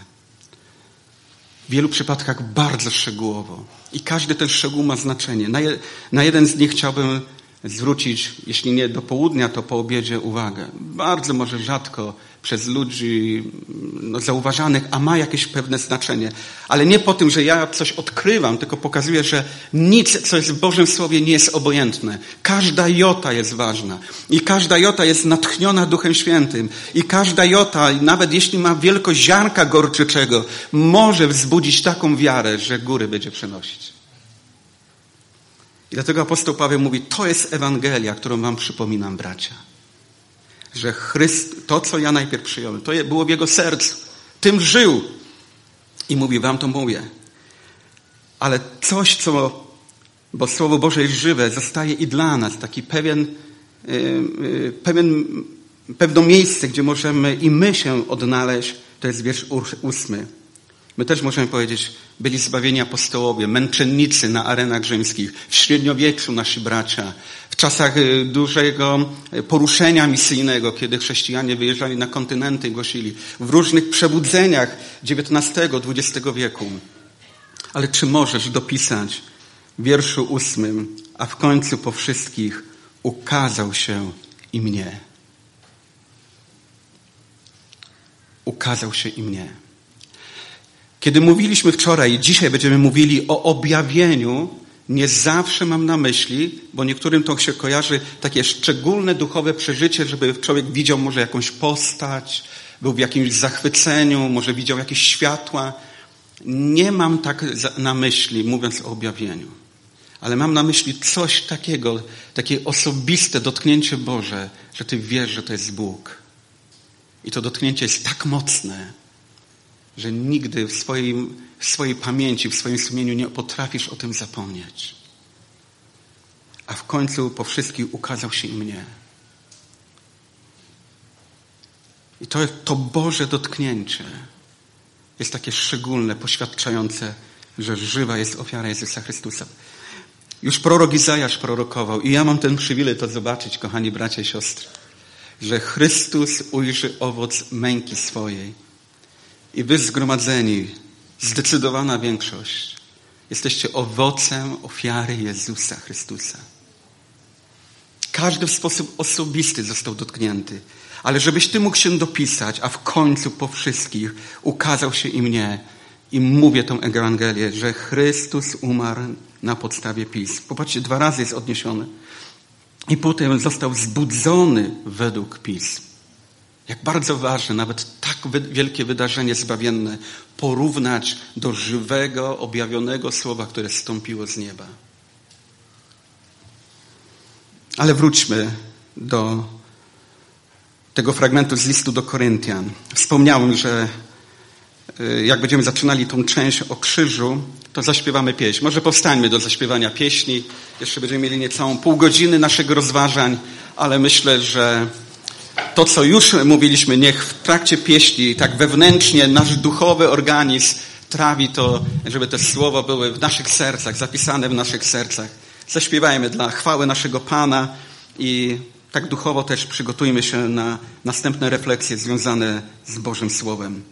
W wielu przypadkach bardzo szczegółowo. I każdy ten szczegół ma znaczenie. Na, je, na jeden z nich chciałbym zwrócić, jeśli nie do południa, to po obiedzie uwagę. Bardzo może rzadko przez ludzi no, zauważanych, a ma jakieś pewne znaczenie. Ale nie po tym, że ja coś odkrywam, tylko pokazuję, że nic, co jest w Bożym Słowie, nie jest obojętne. Każda jota jest ważna. I każda jota jest natchniona Duchem Świętym. I każda jota, nawet jeśli ma wielkość ziarnka gorczyczego, może wzbudzić taką wiarę, że góry będzie przenosić. I dlatego apostoł Paweł mówi, to jest Ewangelia, którą wam przypominam, bracia. Że Chryst, to, co ja najpierw przyjąłem, to było w jego sercu. Tym żył. I mówi, wam to mówię. Ale coś, co, bo Słowo Boże jest żywe, zostaje i dla nas. Taki pewien, yy, pewien, pewne miejsce, gdzie możemy i my się odnaleźć, to jest wiersz ósmy. My też możemy powiedzieć, byli zbawieni apostołowie, męczennicy na arenach rzymskich, w średniowieczu nasi bracia, w czasach dużego poruszenia misyjnego, kiedy chrześcijanie wyjeżdżali na kontynenty i głosili, w różnych przebudzeniach dziewiętnastego, dwudziestego wieku. Ale czy możesz dopisać w wierszu ósmym, a w końcu po wszystkich ukazał się i mnie. Ukazał się i mnie. Kiedy mówiliśmy wczoraj i dzisiaj będziemy mówili o objawieniu, Nie zawsze mam na myśli, bo niektórym to się kojarzy, takie szczególne duchowe przeżycie, żeby człowiek widział może jakąś postać, był w jakimś zachwyceniu, może widział jakieś światła. Nie mam tak na myśli, mówiąc o objawieniu. Ale mam na myśli coś takiego, takie osobiste dotknięcie Boże, że ty wiesz, że to jest Bóg. I to dotknięcie jest tak mocne, że nigdy w swojej, w swojej pamięci, w swoim sumieniu nie potrafisz o tym zapomnieć. A w końcu po wszystkich ukazał się i mnie. I to, to Boże dotknięcie jest takie szczególne, poświadczające, że żywa jest ofiara Jezusa Chrystusa. Już prorok Izajasz prorokował i ja mam ten przywilej to zobaczyć, kochani bracia i siostry, że Chrystus ujrzy owoc męki swojej. I wy zgromadzeni, zdecydowana większość, jesteście owocem ofiary Jezusa Chrystusa. Każdy w sposób osobisty został dotknięty. Ale żebyś ty mógł się dopisać, a w końcu po wszystkich ukazał się i mnie. I mówię tę Ewangelię, że Chrystus umarł na podstawie pism. Popatrzcie, dwa razy jest odniesiony. I potem został zbudzony według pism. Jak bardzo ważne, nawet tak wielkie wydarzenie zbawienne, porównać do żywego, objawionego słowa, które zstąpiło z nieba. Ale wróćmy do tego fragmentu z listu do Koryntian. Wspomniałem, że jak będziemy zaczynali tą część o krzyżu, to zaśpiewamy pieśń. Może powstańmy do zaśpiewania pieśni. Jeszcze będziemy mieli niecałą pół godziny naszych rozważań, ale myślę, że to, co już mówiliśmy, niech w trakcie pieśni, tak wewnętrznie nasz duchowy organizm trawi to, żeby te słowa były w naszych sercach, zapisane w naszych sercach. Zaśpiewajmy dla chwały naszego Pana i tak duchowo też przygotujmy się na następne refleksje związane z Bożym Słowem.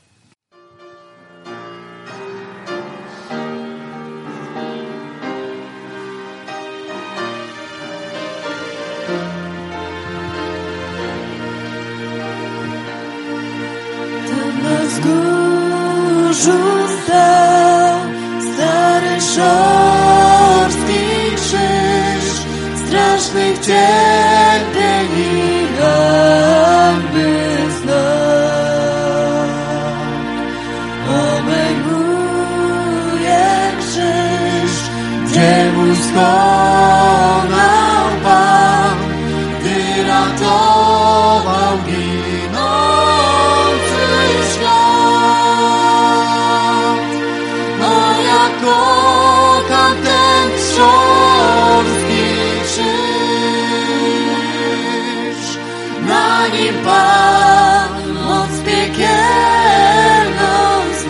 Tam na wzgórzu stał stary szorstki krzyż, strasznych cierpień i hańby znak. Obejmuje krzyż, gdzie mój skonał Pan, gdy ratował ginący świat. No jak kocham ten szorstki krzyż, na nim Pan moc piekielną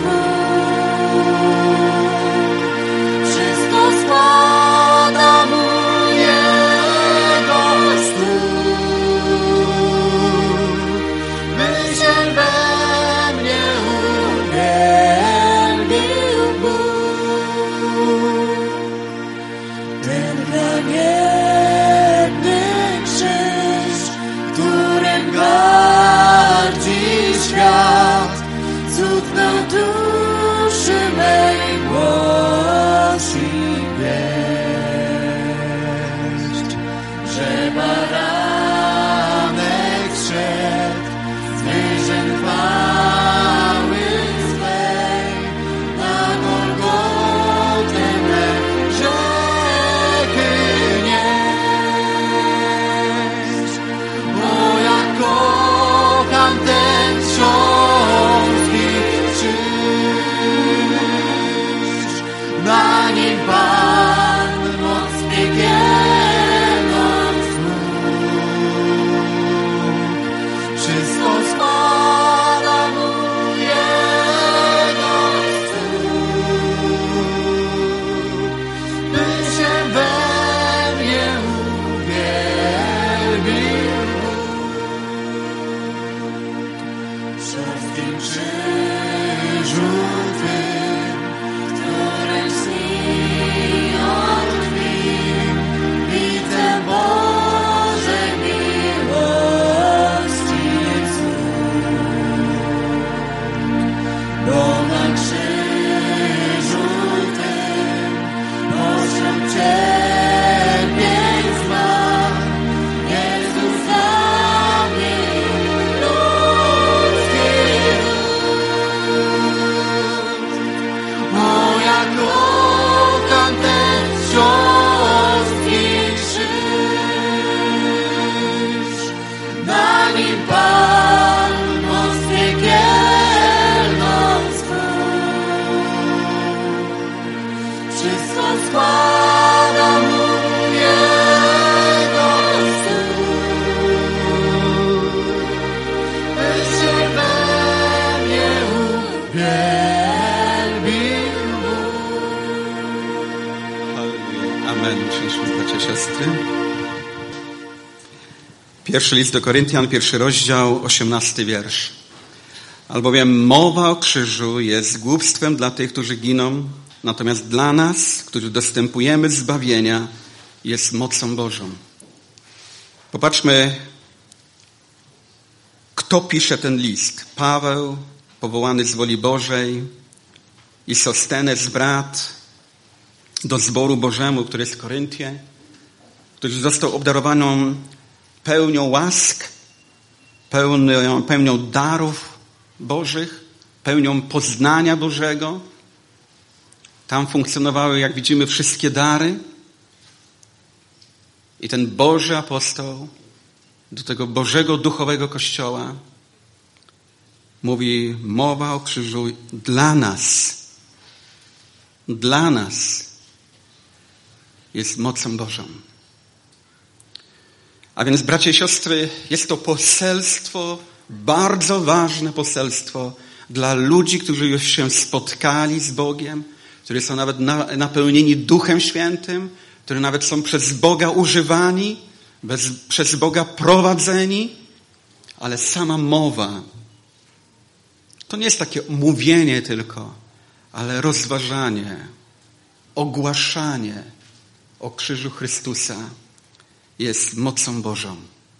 zmógł. Wszystko spada mu jego stóp, by się we mnie uwielbił Bóg. Ten haniebny krzyż, którym gardzi świat, cud na duszy mej głosi wieść, że baranek zszedł z wyżyn chwały swej, na Golgotę me grzechy nieść. Bo jak kocham ten szorstki krzyż, na nim Pan moc piekielną zmógł. Wszystko spada mu jego stóp, by się we mnie uwielbił Bóg. W szorstkim krzyżu Twym, którym zniknął krwi, widzę Bożej miłości cud. Bo na krzyżu Tym pośród wielbił Halleluja. Amen. Cześć, bracia, siostry. Pierwszy list do Koryntian, pierwszy rozdział, osiemnasty wiersz. Albowiem mowa o krzyżu jest głupstwem dla tych, którzy giną, natomiast dla nas, którzy dostępujemy zbawienia, jest mocą Bożą. Popatrzmy, kto pisze ten list. Paweł, powołany z woli Bożej, i Sostenes, brat, do zboru Bożemu, który jest w Koryncie, który został obdarowany pełnią łask, pełnią, pełnią darów Bożych, pełnią poznania Bożego. Tam funkcjonowały, jak widzimy, wszystkie dary. I ten Boży apostoł do tego Bożego duchowego Kościoła mówi, mowa o krzyżu dla nas, dla nas jest mocą Bożą. A więc, bracia i siostry, jest to poselstwo, bardzo ważne poselstwo dla ludzi, którzy już się spotkali z Bogiem, którzy są nawet napełnieni Duchem Świętym, którzy nawet są przez Boga używani, bez, przez Boga prowadzeni, ale sama mowa to nie jest takie mówienie tylko, ale rozważanie, ogłaszanie o krzyżu Chrystusa jest mocą Bożą.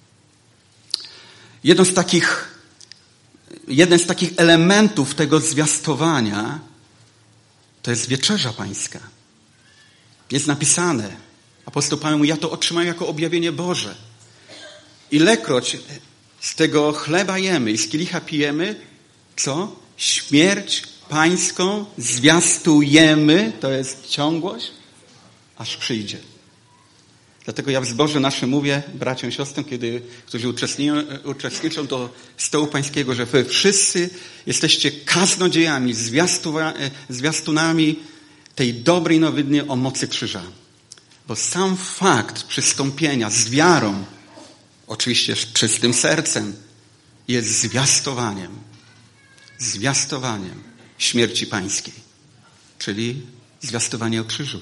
Jedno z takich, jeden z takich elementów tego zwiastowania to jest wieczerza pańska. Jest napisane, apostoł Paweł mówi, ja to otrzymałem jako objawienie Boże. Ilekroć z tego chleba jemy i z kielicha pijemy, co? Śmierć pańską zwiastujemy, to jest ciągłość, aż przyjdzie. Dlatego ja w zborze naszym mówię braciom i siostrom, kiedy, którzy uczestniczą, uczestniczą do stołu pańskiego, że wy wszyscy jesteście kaznodziejami, zwiastunami tej dobrej nowiny o mocy krzyża. Bo sam fakt przystąpienia z wiarą, oczywiście z czystym sercem, jest zwiastowaniem, zwiastowaniem śmierci pańskiej, czyli zwiastowanie o krzyżu.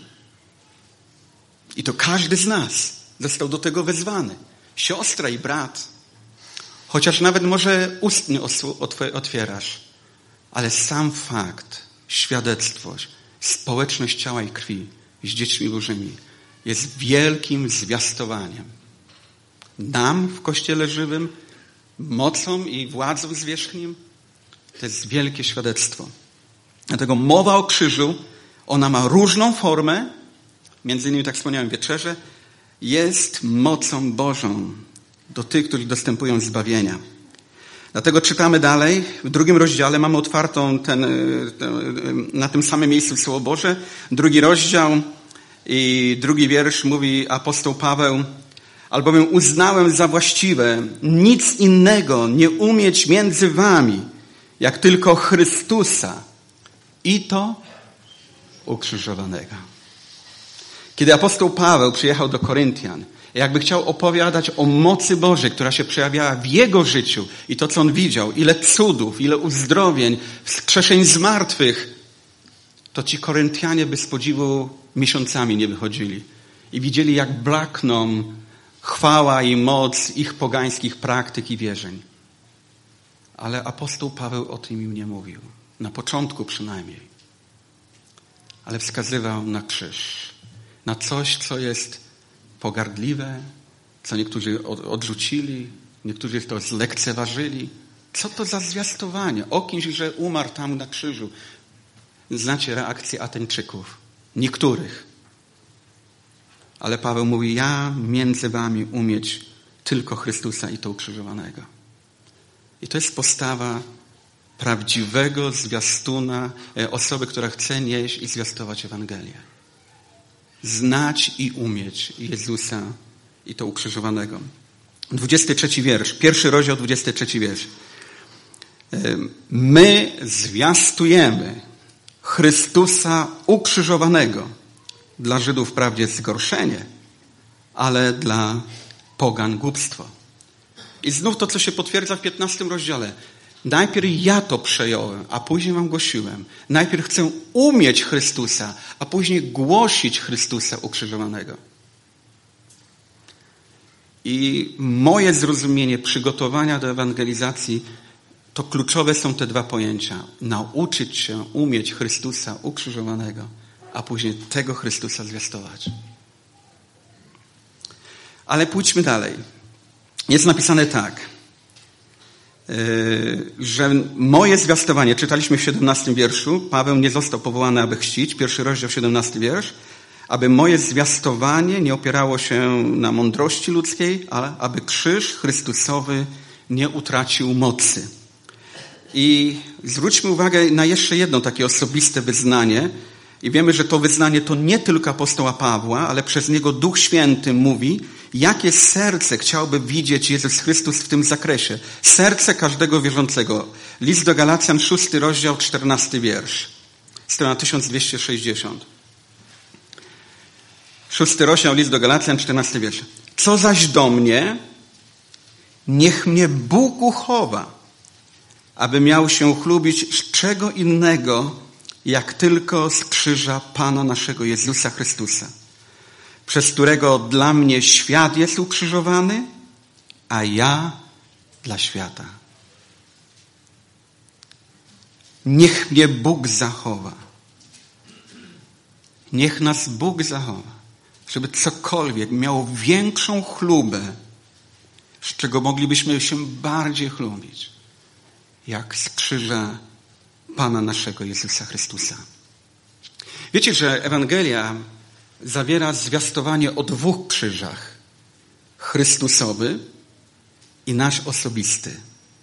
I to każdy z nas został do tego wezwany. Siostra i brat. Chociaż nawet może ustnie otwierasz. Ale sam fakt, świadectwo, społeczność ciała i krwi z dziećmi Bożymi jest wielkim zwiastowaniem. Nam w Kościele żywym, mocą i władzą zwierzchnim, to jest wielkie świadectwo. Dlatego mowa o krzyżu, ona ma różną formę, między innymi, tak wspomniałem, wieczerze, jest mocą Bożą do tych, którzy dostępują zbawienia. Dlatego czytamy dalej, w drugim rozdziale mamy otwartą ten, ten, na tym samym miejscu Słowo Boże. Drugi rozdział i drugi wiersz mówi apostoł Paweł, albowiem uznałem za właściwe nic innego nie umieć między wami, jak tylko Chrystusa i to ukrzyżowanego. Kiedy apostoł Paweł przyjechał do Koryntian, jakby chciał opowiadać o mocy Bożej, która się przejawiała w jego życiu i to, co on widział, ile cudów, ile uzdrowień, wskrzeszeń z martwych, to ci Koryntianie bez podziwu miesiącami nie wychodzili i widzieli, jak blakną chwała i moc ich pogańskich praktyk i wierzeń. Ale apostoł Paweł o tym im nie mówił. Na początku przynajmniej. Ale wskazywał na krzyż. Na coś, co jest pogardliwe, co niektórzy odrzucili, niektórzy to zlekceważyli. Co to za zwiastowanie? O kimś, że umarł tam na krzyżu. Znacie reakcję Ateńczyków. Niektórych. Ale Paweł mówi, ja między wami umieć tylko Chrystusa i to ukrzyżowanego. I to jest postawa prawdziwego zwiastuna, osoby, która chce nieść i zwiastować Ewangelię. Znać i umieć Jezusa i to ukrzyżowanego. dwudziesty trzeci wiersz, pierwszy rozdział, dwudziesty trzeci wiersz. My zwiastujemy Chrystusa ukrzyżowanego. Dla Żydów wprawdzie zgorszenie, ale dla pogan głupstwo. I znów to, co się potwierdza w piętnastym rozdziale. Najpierw ja to przejąłem, a później wam głosiłem. Najpierw chcę umieć Chrystusa, a później głosić Chrystusa ukrzyżowanego. I moje zrozumienie przygotowania do ewangelizacji, to kluczowe są te dwa pojęcia. Nauczyć się umieć Chrystusa ukrzyżowanego, a później tego Chrystusa zwiastować. Ale pójdźmy dalej. Jest napisane tak, że moje zwiastowanie, czytaliśmy w siedemnastym wierszu, Paweł nie został powołany, aby chrzcić, pierwszy rozdział, siedemnasty wiersz, aby moje zwiastowanie nie opierało się na mądrości ludzkiej, ale aby krzyż Chrystusowy nie utracił mocy. I zwróćmy uwagę na jeszcze jedno takie osobiste wyznanie. I wiemy, że to wyznanie to nie tylko apostoła Pawła, ale przez niego Duch Święty mówi, jakie serce chciałby widzieć Jezus Chrystus w tym zakresie. Serce każdego wierzącego. List do Galacjan, szósty rozdział, czternasty wiersz. Strona tysiąc dwieście sześćdziesiąt. Szósty rozdział, list do Galacjan, czternasty wiersz. Co zaś do mnie, niech mnie Bóg uchowa, aby miał się chlubić z czego innego, jak tylko z krzyża Pana naszego Jezusa Chrystusa, przez którego dla mnie świat jest ukrzyżowany, a ja dla świata. Niech mnie Bóg zachowa. Niech nas Bóg zachowa, żeby cokolwiek miało większą chlubę, z czego moglibyśmy się bardziej chlubić, jak z krzyża Pana naszego Jezusa Chrystusa. Wiecie, że Ewangelia zawiera zwiastowanie o dwóch krzyżach. Chrystusowy i nasz osobisty.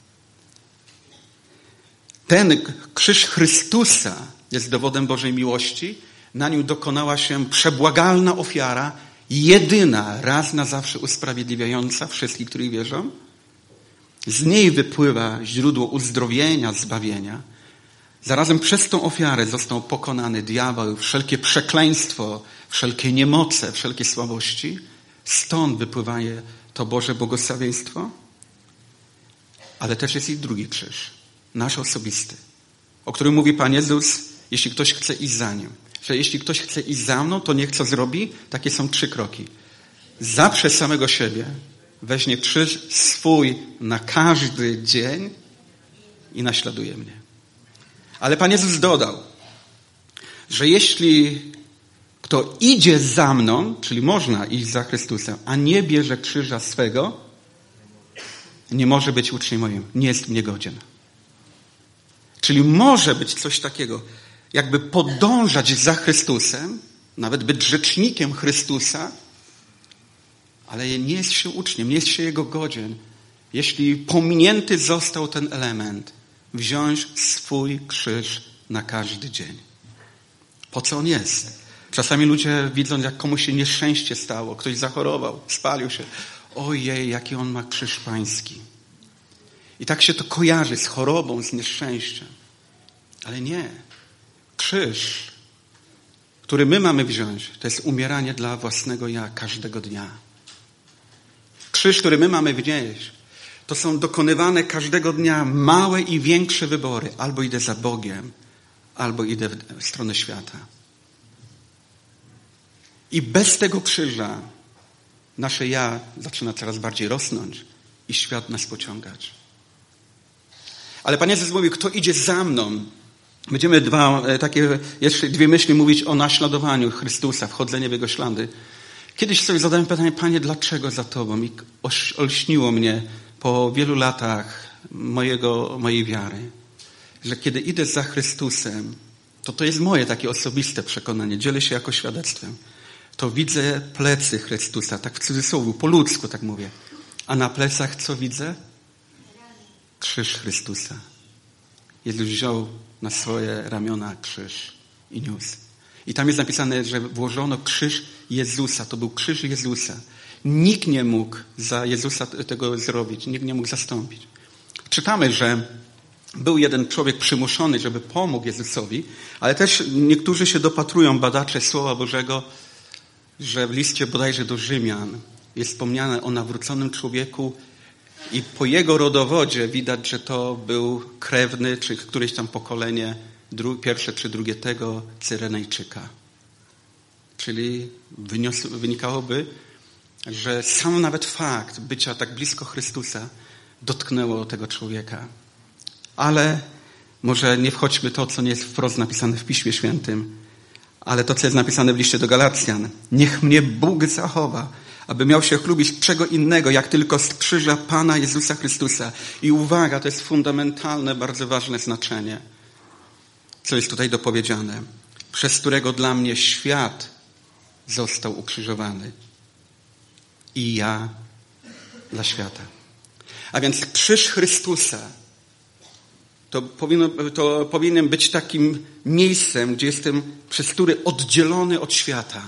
Ten krzyż Chrystusa jest dowodem Bożej miłości. Na nim dokonała się przebłagalna ofiara, jedyna, raz na zawsze usprawiedliwiająca wszystkich, którzy wierzą. Z niej wypływa źródło uzdrowienia, zbawienia. Zarazem przez tą ofiarę został pokonany diabeł, wszelkie przekleństwo, wszelkie niemoce, wszelkie słabości. Stąd wypływa to Boże błogosławieństwo. Ale też jest i drugi krzyż, nasz osobisty, o którym mówi Pan Jezus, jeśli ktoś chce iść za Nim. Że jeśli ktoś chce iść za mną, to niech co zrobi? Takie są trzy kroki. Zaprze samego siebie, weźmie krzyż swój na każdy dzień i naśladuje mnie. Ale Pan Jezus dodał, że jeśli kto idzie za mną, czyli można iść za Chrystusem, a nie bierze krzyża swego, nie może być uczniem moim, nie jest mnie godzien. Czyli może być coś takiego, jakby podążać za Chrystusem, nawet być rzecznikiem Chrystusa, ale nie jest się uczniem, nie jest się Jego godzien, jeśli pominięty został ten element, wziąć swój krzyż na każdy dzień. Po co on jest? Czasami ludzie widzą, jak komuś się nieszczęście stało, ktoś zachorował, spalił się. Ojej, jaki on ma krzyż pański. I tak się to kojarzy z chorobą, z nieszczęściem. Ale nie. Krzyż, który my mamy wziąć, to jest umieranie dla własnego ja każdego dnia. Krzyż, który my mamy wnieść, to są dokonywane każdego dnia małe i większe wybory. Albo idę za Bogiem, albo idę w stronę świata. I bez tego krzyża nasze ja zaczyna coraz bardziej rosnąć i świat nas pociągać. Ale Pan Jezus mówi, kto idzie za mną. Będziemy dwa, takie, jeszcze dwie myśli mówić o naśladowaniu Chrystusa, wchodzenie w Jego ślady. Kiedyś sobie zadałem pytanie, Panie, dlaczego za Tobą? I olśniło mnie po wielu latach mojego, mojej wiary, że kiedy idę za Chrystusem, to to jest moje takie osobiste przekonanie, dzielę się jako świadectwem, to widzę plecy Chrystusa, tak w cudzysłowie, po ludzku tak mówię. A na plecach co widzę? Krzyż Chrystusa. Jezus wziął na swoje ramiona krzyż i niósł. I tam jest napisane, że włożono krzyż Jezusa. To był krzyż Jezusa. Nikt nie mógł za Jezusa tego zrobić. Nikt nie mógł zastąpić. Czytamy, że był jeden człowiek przymuszony, żeby pomógł Jezusowi, ale też niektórzy się dopatrują, badacze Słowa Bożego, że w liście bodajże do Rzymian jest wspomniane o nawróconym człowieku, I po jego rodowodzie widać, że to był krewny, czy któreś tam pokolenie, dru- pierwsze czy drugie tego Cyrenejczyka. Czyli wynios- wynikałoby, że sam nawet fakt bycia tak blisko Chrystusa dotknęło tego człowieka. Ale może nie wchodźmy to, co nie jest wprost napisane w Piśmie Świętym, ale to, co jest napisane w liście do Galacjan. Niech mnie Bóg zachowa, aby miał się chlubić czego innego, jak tylko z krzyża Pana Jezusa Chrystusa. I uwaga, to jest fundamentalne, bardzo ważne znaczenie, co jest tutaj dopowiedziane. Przez którego dla mnie świat został ukrzyżowany. I ja dla świata. A więc krzyż Chrystusa to, powinno, to powinien być takim miejscem, gdzie jestem przez który oddzielony od świata.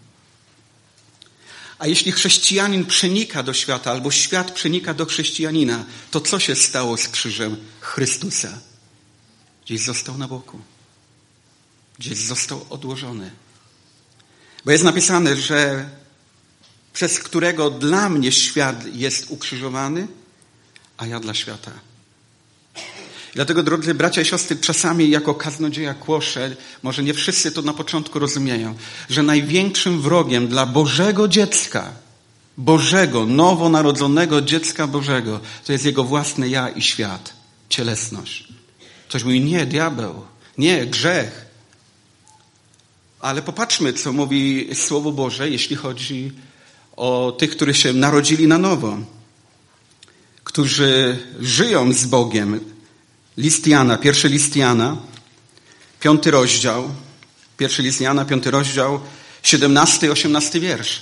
A jeśli chrześcijanin przenika do świata, albo świat przenika do chrześcijanina, to co się stało z krzyżem Chrystusa? Gdzieś został na boku. Gdzieś został odłożony. Bo jest napisane, że przez którego dla mnie świat jest ukrzyżowany, a ja dla świata. Dlatego, drodzy bracia i siostry, czasami jako kaznodzieja głoszę, może nie wszyscy to na początku rozumieją, że największym wrogiem dla Bożego dziecka, Bożego, nowonarodzonego dziecka Bożego, to jest jego własne ja i świat, cielesność. Ktoś mówi, nie, diabeł, nie, grzech. Ale popatrzmy, co mówi Słowo Boże, jeśli chodzi o tych, którzy się narodzili na nowo, którzy żyją z Bogiem. List Jana, pierwszy list Jana, piąty rozdział, pierwszy list Jana, piąty rozdział, siedemnasty i osiemnasty wiersz.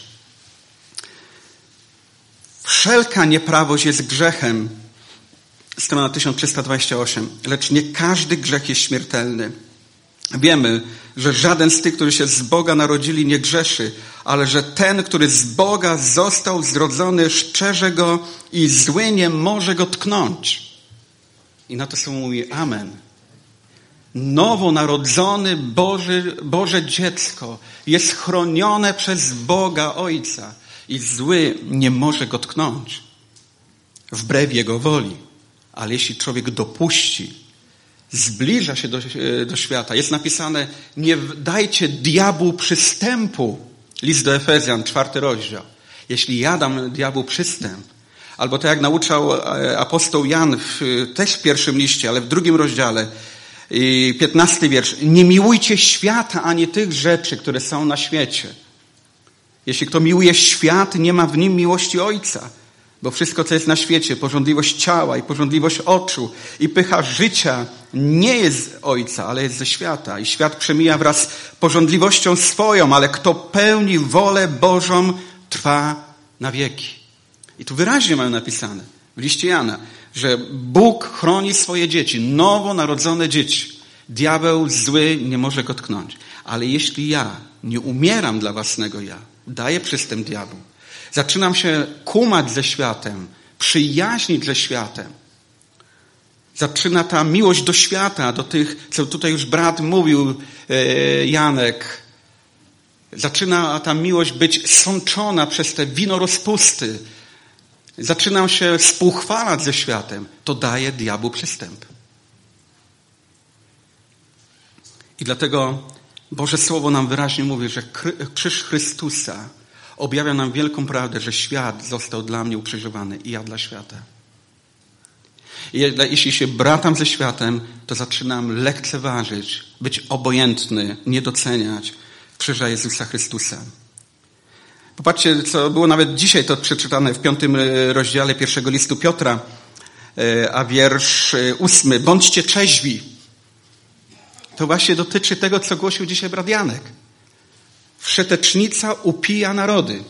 Wszelka nieprawość jest grzechem, strona tysiąc trzysta dwadzieścia osiem, lecz nie każdy grzech jest śmiertelny. Wiemy, że żaden z tych, którzy się z Boga narodzili, nie grzeszy, ale że ten, który z Boga został zrodzony, szczerze go i zły nie może go tknąć. I na to Słowo mówi amen. Nowonarodzony Boży, Boże dziecko jest chronione przez Boga Ojca i zły nie może go tknąć. Wbrew jego woli. Ale jeśli człowiek dopuści, zbliża się do, do świata. Jest napisane, nie dajcie diabłu przystępu. List do Efezjan, czwarty rozdział. Jeśli ja dam diabłu przystęp, albo tak jak nauczał apostoł Jan w, też w pierwszym liście, ale w drugim rozdziale, piętnasty wiersz. Nie miłujcie świata, ani tych rzeczy, które są na świecie. Jeśli kto miłuje świat, nie ma w nim miłości Ojca. Bo wszystko, co jest na świecie, pożądliwość ciała i pożądliwość oczu i pycha życia nie jest z Ojca, ale jest ze świata. I świat przemija wraz z pożądliwością swoją, ale kto pełni wolę Bożą, trwa na wieki. I tu wyraźnie mamy napisane w liście Jana, że Bóg chroni swoje dzieci, nowonarodzone dzieci. Diabeł zły nie może go tknąć. Ale jeśli ja nie umieram dla własnego ja, daję przystęp diabłu, zaczynam się kumać ze światem, przyjaźnić ze światem. Zaczyna ta miłość do świata, do tych, co tutaj już brat mówił, e, Janek. Zaczyna ta miłość być sączona przez te wino rozpusty. Zaczynam się współchwalać ze światem. To daje diabłu przystęp. I dlatego Boże Słowo nam wyraźnie mówi, że krzyż Chrystusa objawia nam wielką prawdę, że świat został dla mnie ukrzyżowany i ja dla świata. I jeśli się bratam ze światem, to zaczynam lekceważyć, być obojętny, nie doceniać krzyża Jezusa Chrystusa. Popatrzcie, co było nawet dzisiaj to przeczytane w piątym rozdziale pierwszego listu Piotra, a wiersz ósmy. Bądźcie trzeźwi. To właśnie dotyczy tego, co głosił dzisiaj brat Janek. Wszetecznica upija narody.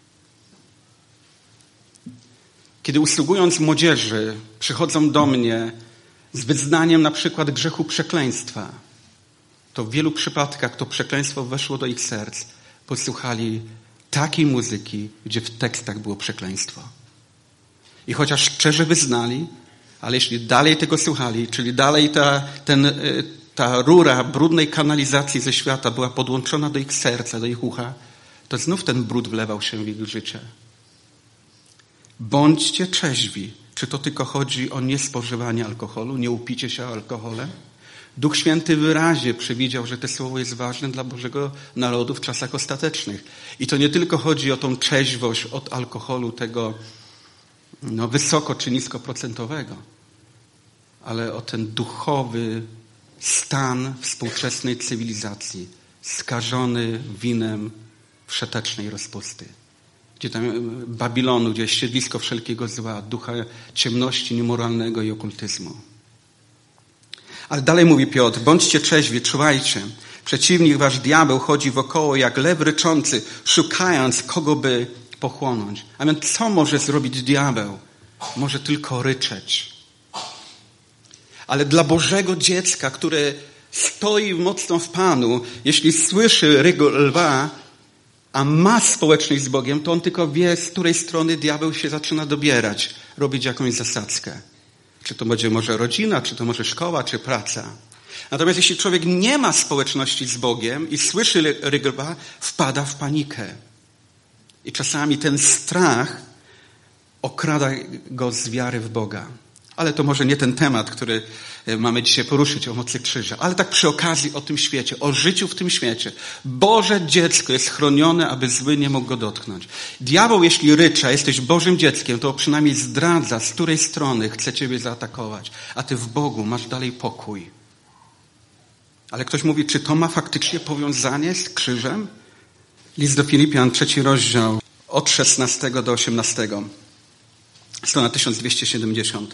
Kiedy usługując młodzieży, przychodzą do mnie z wyznaniem na przykład grzechu przekleństwa, to w wielu przypadkach to przekleństwo weszło do ich serc. Posłuchali takiej muzyki, gdzie w tekstach było przekleństwo. I chociaż szczerze wyznali, ale jeśli dalej tego słuchali, czyli dalej ta, ten, ta rura brudnej kanalizacji ze świata była podłączona do ich serca, do ich ucha, to znów ten brud wlewał się w ich życie. Bądźcie trzeźwi, Czy to tylko chodzi o niespożywanie alkoholu, nie upicie się alkoholem? Duch Święty wyraźnie przewidział, że to słowo jest ważne dla Bożego narodu w czasach ostatecznych. I to nie tylko chodzi o tą trzeźwość od alkoholu tego no, wysoko czy niskoprocentowego, ale o ten duchowy stan współczesnej cywilizacji, skażony winem wszetecznej rozpusty. Gdzie tam Babilonu, gdzie jest siedlisko wszelkiego zła, ducha ciemności, niemoralnego i okultyzmu. Ale dalej mówi Piotr, bądźcie trzeźwi, czuwajcie. Przeciwnik wasz diabeł chodzi wokoło jak lew ryczący, szukając kogo by pochłonąć. A więc co może zrobić diabeł? Może tylko ryczeć. Ale dla Bożego dziecka, które stoi mocno w Panu, jeśli słyszy ryk lwa, a ma społeczność z Bogiem, to on tylko wie, z której strony diabeł się zaczyna dobierać, robić jakąś zasadzkę. Czy to będzie może rodzina, czy to może szkoła, czy praca. Natomiast jeśli człowiek nie ma społeczności z Bogiem i słyszy ryk lwa, wpada w panikę. I czasami ten strach okrada go z wiary w Boga. Ale to może nie ten temat, który mamy dzisiaj poruszyć, o mocy krzyża. Ale tak przy okazji o tym świecie, o życiu w tym świecie. Boże dziecko jest chronione, aby zły nie mógł go dotknąć. Diabeł, jeśli rycze, jesteś Bożym dzieckiem, to przynajmniej zdradza, z której strony chce ciebie zaatakować. A ty w Bogu masz dalej pokój. Ale ktoś mówi, czy to ma faktycznie powiązanie z krzyżem? List do Filipian, trzeci rozdział, od szesnastego do osiemnastego. Strona tysiąc dwieście siedemdziesiąt.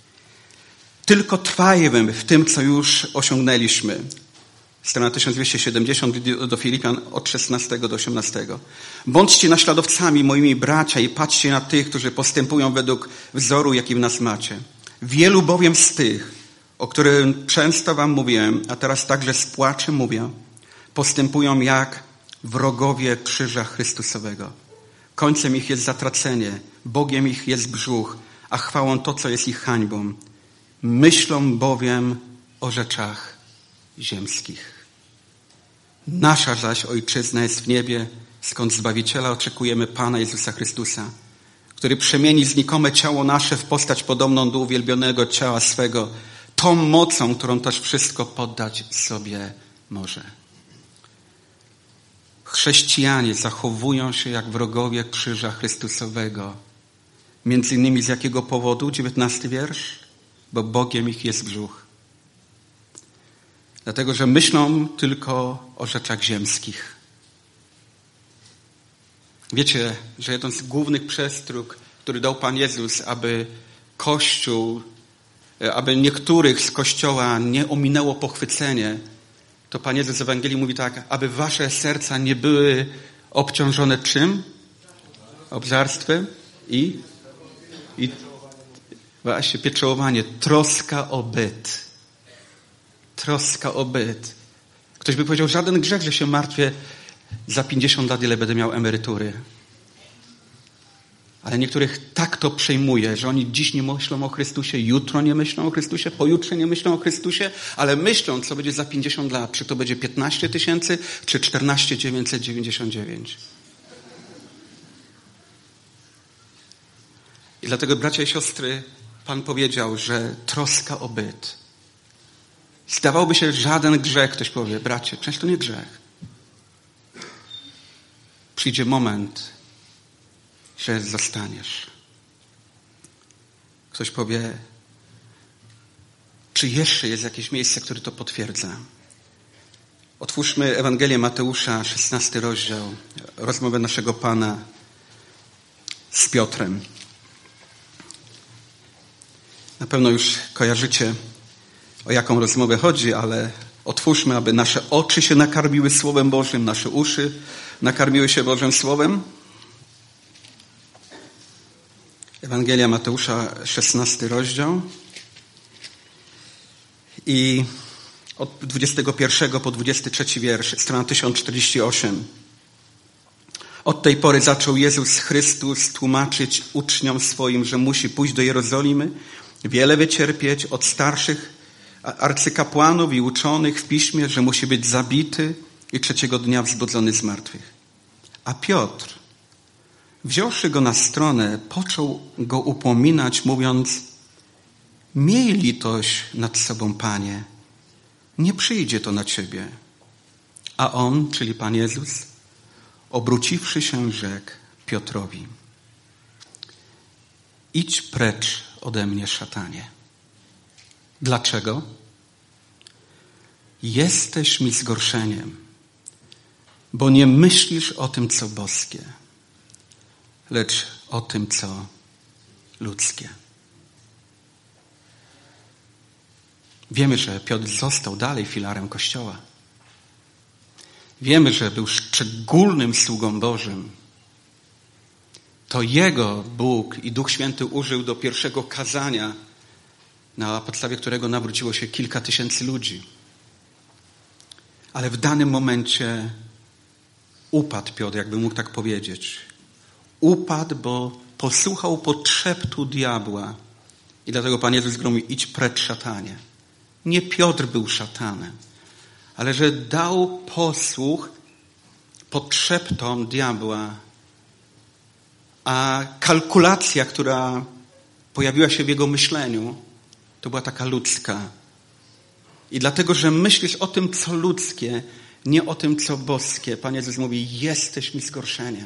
Tylko trwajmy w tym, co już osiągnęliśmy. Strona tysiąc dwieście siedemdziesiąt do Filipian od szesnastego do osiemnastego. Bądźcie naśladowcami moimi bracia i patrzcie na tych, którzy postępują według wzoru, jaki w nas macie. Wielu bowiem z tych, o których często wam mówiłem, a teraz także z płaczem mówię, postępują jak wrogowie krzyża Chrystusowego. Końcem ich jest zatracenie, Bogiem ich jest brzuch, a chwałą to, co jest ich hańbą. Myślą bowiem o rzeczach ziemskich. Nasza zaś ojczyzna jest w niebie, skąd Zbawiciela oczekujemy Pana Jezusa Chrystusa, który przemieni znikome ciało nasze w postać podobną do uwielbionego ciała swego, tą mocą, którą też wszystko poddać sobie może. Chrześcijanie zachowują się jak wrogowie krzyża Chrystusowego. Między innymi z jakiego powodu? dziewiętnasty wiersz. Bo Bogiem ich jest brzuch. Dlatego, że myślą tylko o rzeczach ziemskich. Wiecie, że jeden z głównych przestróg, który dał Pan Jezus, aby Kościół, aby niektórych z Kościoła nie ominęło pochwycenie, to Pan Jezus w Ewangelii mówi tak, aby wasze serca nie były obciążone czym? Obżarstwem i, i właśnie pieczołowanie, troska o byt. Troska o byt. Ktoś by powiedział, żaden grzech, że się martwię za pięćdziesiąt lat, ile będę miał emerytury. Ale niektórych tak to przejmuje, że oni dziś nie myślą o Chrystusie, jutro nie myślą o Chrystusie, pojutrze nie myślą o Chrystusie, ale myślą, co będzie za pięćdziesiąt lat. Czy to będzie piętnaście tysięcy, czy czternaście tysięcy dziewięćset dziewięćdziesiąt dziewięć. I dlatego, bracia i siostry, Pan powiedział, że troska o byt. Zdawałoby się, że żaden grzech, ktoś powie, bracie, często to nie grzech. Przyjdzie moment, że zostaniesz. Ktoś powie, czy jeszcze jest jakieś miejsce, które to potwierdza? Otwórzmy Ewangelię Mateusza, szesnasty rozdział, rozmowę naszego Pana z Piotrem. Na pewno już kojarzycie, o jaką rozmowę chodzi, ale otwórzmy, aby nasze oczy się nakarmiły Słowem Bożym, nasze uszy nakarmiły się Bożym Słowem. Ewangelia Mateusza, szesnasty rozdział i od dwudziestego pierwszego po dwudziesty trzeci wiersz, strona tysiąc czterdzieści osiem. Od tej pory zaczął Jezus Chrystus tłumaczyć uczniom swoim, że musi pójść do Jerozolimy, wiele wycierpieć od starszych arcykapłanów i uczonych w piśmie, że musi być zabity i trzeciego dnia wzbudzony z martwych. A Piotr, Wziąwszy go na stronę, począł go upominać, mówiąc: miej litość nad sobą, Panie, nie przyjdzie to na ciebie. A on, czyli Pan Jezus, obróciwszy się, rzekł Piotrowi: idź precz ode mnie, szatanie. Dlaczego? Jesteś mi zgorszeniem, bo nie myślisz o tym, co boskie, lecz o tym, co ludzkie. Wiemy, że Piotr został dalej filarem Kościoła. Wiemy, że był szczególnym sługą Bożym. To Jego Bóg i Duch Święty użył do pierwszego kazania, na podstawie którego nawróciło się kilka tysięcy ludzi. Ale w danym momencie upadł Piotr, jakby mógł tak powiedzieć. Upadł, bo posłuchał podszeptu diabła. I dlatego Pan Jezus gromił: idź precz, szatanie. Nie Piotr był szatanem, ale że dał posłuch podszeptom diabła, a kalkulacja, która pojawiła się w jego myśleniu, to była taka ludzka. I dlatego, że myślisz o tym, co ludzkie, nie o tym, co boskie, Pan Jezus mówi: jesteś mi zgorszeniem.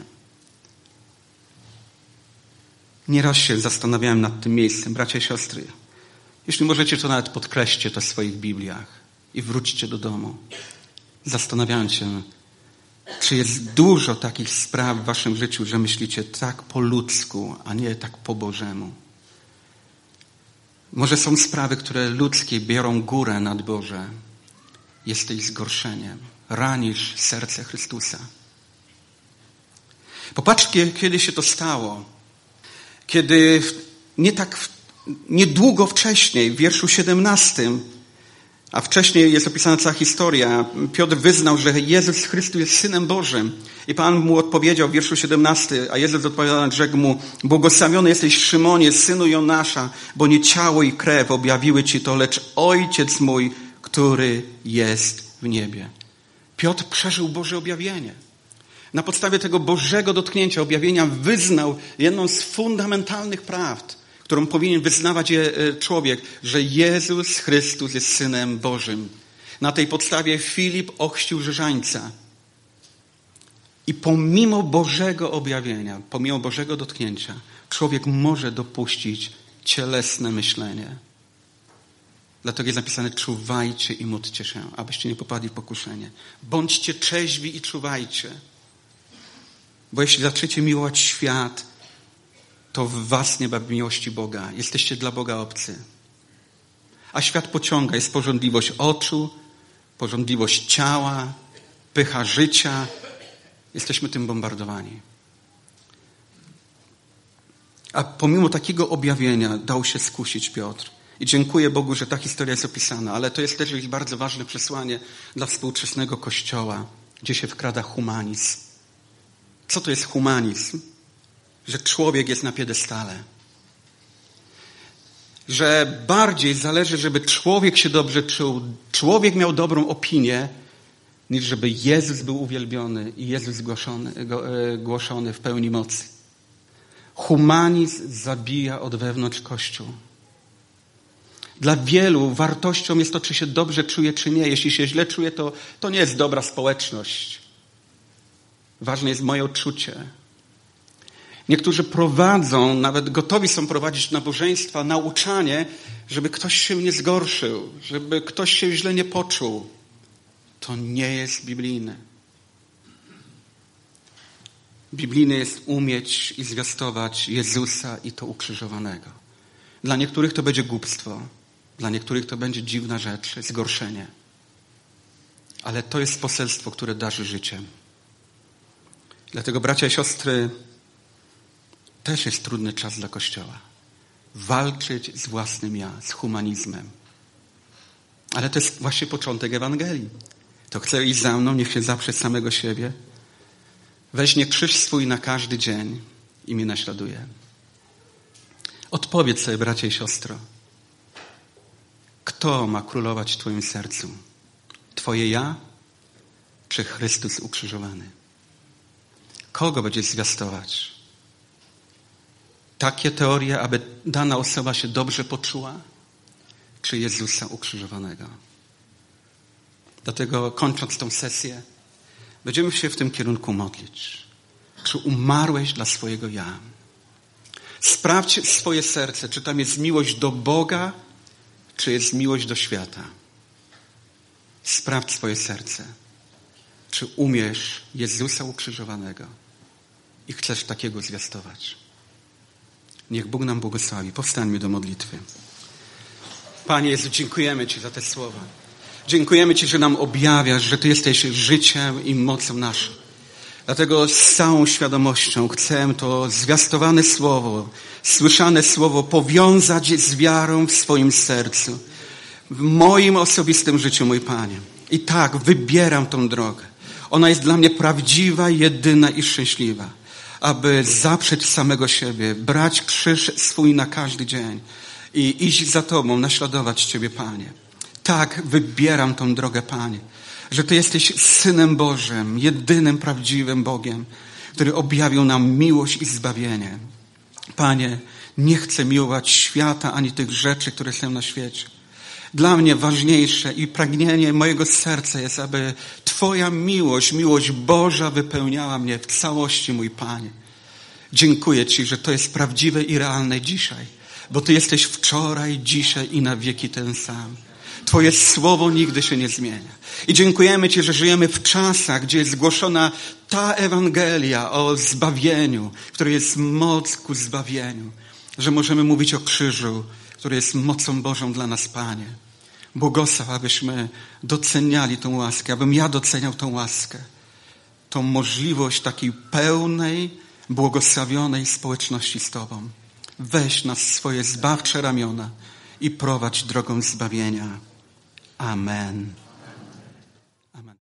Nieraz się zastanawiałem nad tym miejscem, bracia i siostry. Jeśli możecie, to nawet podkreślcie to w swoich Bibliach i wróćcie do domu, zastanawiając się, czy jest dużo takich spraw w waszym życiu, że myślicie tak po ludzku, a nie tak po Bożemu. Może są sprawy, które ludzkie biorą górę nad Boże. Jesteś zgorszeniem. Ranisz serce Chrystusa. Popatrzcie, kiedy się to stało. Kiedy nie tak, niedługo wcześniej, w wierszu siedemnastym, a wcześniej jest opisana cała historia, Piotr wyznał, że Jezus Chrystus jest Synem Bożym. I Pan mu odpowiedział w wierszu siedemnastym, a Jezus odpowiadając, rzekł mu: błogosławiony jesteś, Szymonie, synu Jonasza, bo nie ciało i krew objawiły ci to, lecz Ojciec mój, który jest w niebie. Piotr przeżył Boże objawienie. Na podstawie tego Bożego dotknięcia, objawienia, wyznał jedną z fundamentalnych prawd, którą powinien wyznawać człowiek, że Jezus Chrystus jest Synem Bożym. Na tej podstawie Filip ochrzcił Rzeżańca. I pomimo Bożego objawienia, pomimo Bożego dotknięcia, człowiek może dopuścić cielesne myślenie. Dlatego jest napisane: czuwajcie i módlcie się, abyście nie popadli w pokuszenie. Bądźcie trzeźwi i czuwajcie. Bo jeśli zaczniecie miłować świat, to w was nie ma miłości Boga. Jesteście dla Boga obcy. A świat pociąga. Jest pożądliwość oczu, pożądliwość ciała, pycha życia. Jesteśmy tym bombardowani. A pomimo takiego objawienia dał się skusić Piotr. I dziękuję Bogu, że ta historia jest opisana. Ale to jest też bardzo ważne przesłanie dla współczesnego Kościoła, gdzie się wkrada humanizm. Co to jest humanizm? Że człowiek jest na piedestale. Że bardziej zależy, żeby człowiek się dobrze czuł, człowiek miał dobrą opinię, niż żeby Jezus był uwielbiony i Jezus głoszony, głoszony w pełni mocy. Humanizm zabija od wewnątrz Kościół. Dla wielu wartością jest to, czy się dobrze czuje, czy nie. Jeśli się źle czuje, to, to nie jest dobra społeczność. Ważne jest moje odczucie. Niektórzy prowadzą, nawet gotowi są prowadzić nabożeństwa, nauczanie, żeby ktoś się nie zgorszył, żeby ktoś się źle nie poczuł. To nie jest biblijne. Biblijne jest umieć i zwiastować Jezusa i to ukrzyżowanego. Dla niektórych to będzie głupstwo, dla niektórych to będzie dziwna rzecz, zgorszenie. Ale to jest poselstwo, które darzy życiem. Dlatego, bracia i siostry, też jest trudny czas dla Kościoła. Walczyć z własnym ja, z humanizmem. Ale to jest właśnie początek Ewangelii. To chce iść za mną, niech się zaprze samego siebie. Weźmie krzyż swój na każdy dzień i mnie naśladuje. Odpowiedz sobie, bracia i siostro. Kto ma królować w twoim sercu? Twoje ja, czy Chrystus ukrzyżowany? Kogo będziesz zwiastować? takie teorie, aby dana osoba się dobrze poczuła, czy Jezusa ukrzyżowanego? Dlatego kończąc tą sesję, będziemy się w tym kierunku modlić. Czy umarłeś dla swojego ja? Sprawdź swoje serce, czy tam jest miłość do Boga, czy jest miłość do świata. Sprawdź swoje serce. Czy umiesz Jezusa ukrzyżowanego i chcesz takiego zwiastować? Niech Bóg nam błogosławi. Powstańmy do modlitwy. Panie Jezu, dziękujemy Ci za te słowa. Dziękujemy Ci, że nam objawiasz, że Ty jesteś życiem i mocą naszą. Dlatego z całą świadomością chcę to zwiastowane słowo, słyszane słowo powiązać z wiarą w swoim sercu. W moim osobistym życiu, mój Panie. I tak, wybieram tą drogę. Ona jest dla mnie prawdziwa, jedyna i szczęśliwa. Aby zaprzeć samego siebie, brać krzyż swój na każdy dzień i iść za Tobą, naśladować Ciebie, Panie. Tak, wybieram tą drogę, Panie. Że Ty jesteś Synem Bożym, jedynym prawdziwym Bogiem, który objawił nam miłość i zbawienie. Panie, nie chcę miłować świata ani tych rzeczy, które są na świecie. Dla mnie ważniejsze i pragnienie mojego serca jest, aby Twoja miłość, miłość Boża wypełniała mnie w całości, mój Panie. Dziękuję Ci, że to jest prawdziwe i realne dzisiaj, bo Ty jesteś wczoraj, dzisiaj i na wieki ten sam. Twoje słowo nigdy się nie zmienia. I dziękujemy Ci, że żyjemy w czasach, gdzie jest głoszona ta Ewangelia o zbawieniu, która jest moc ku zbawieniu. Że możemy mówić o krzyżu, który jest mocą Bożą dla nas, Panie. Błogosław, abyśmy doceniali tą łaskę, abym ja doceniał tą łaskę. Tą możliwość takiej pełnej, błogosławionej społeczności z Tobą. Weź nas w swoje zbawcze ramiona i prowadź drogą zbawienia. Amen.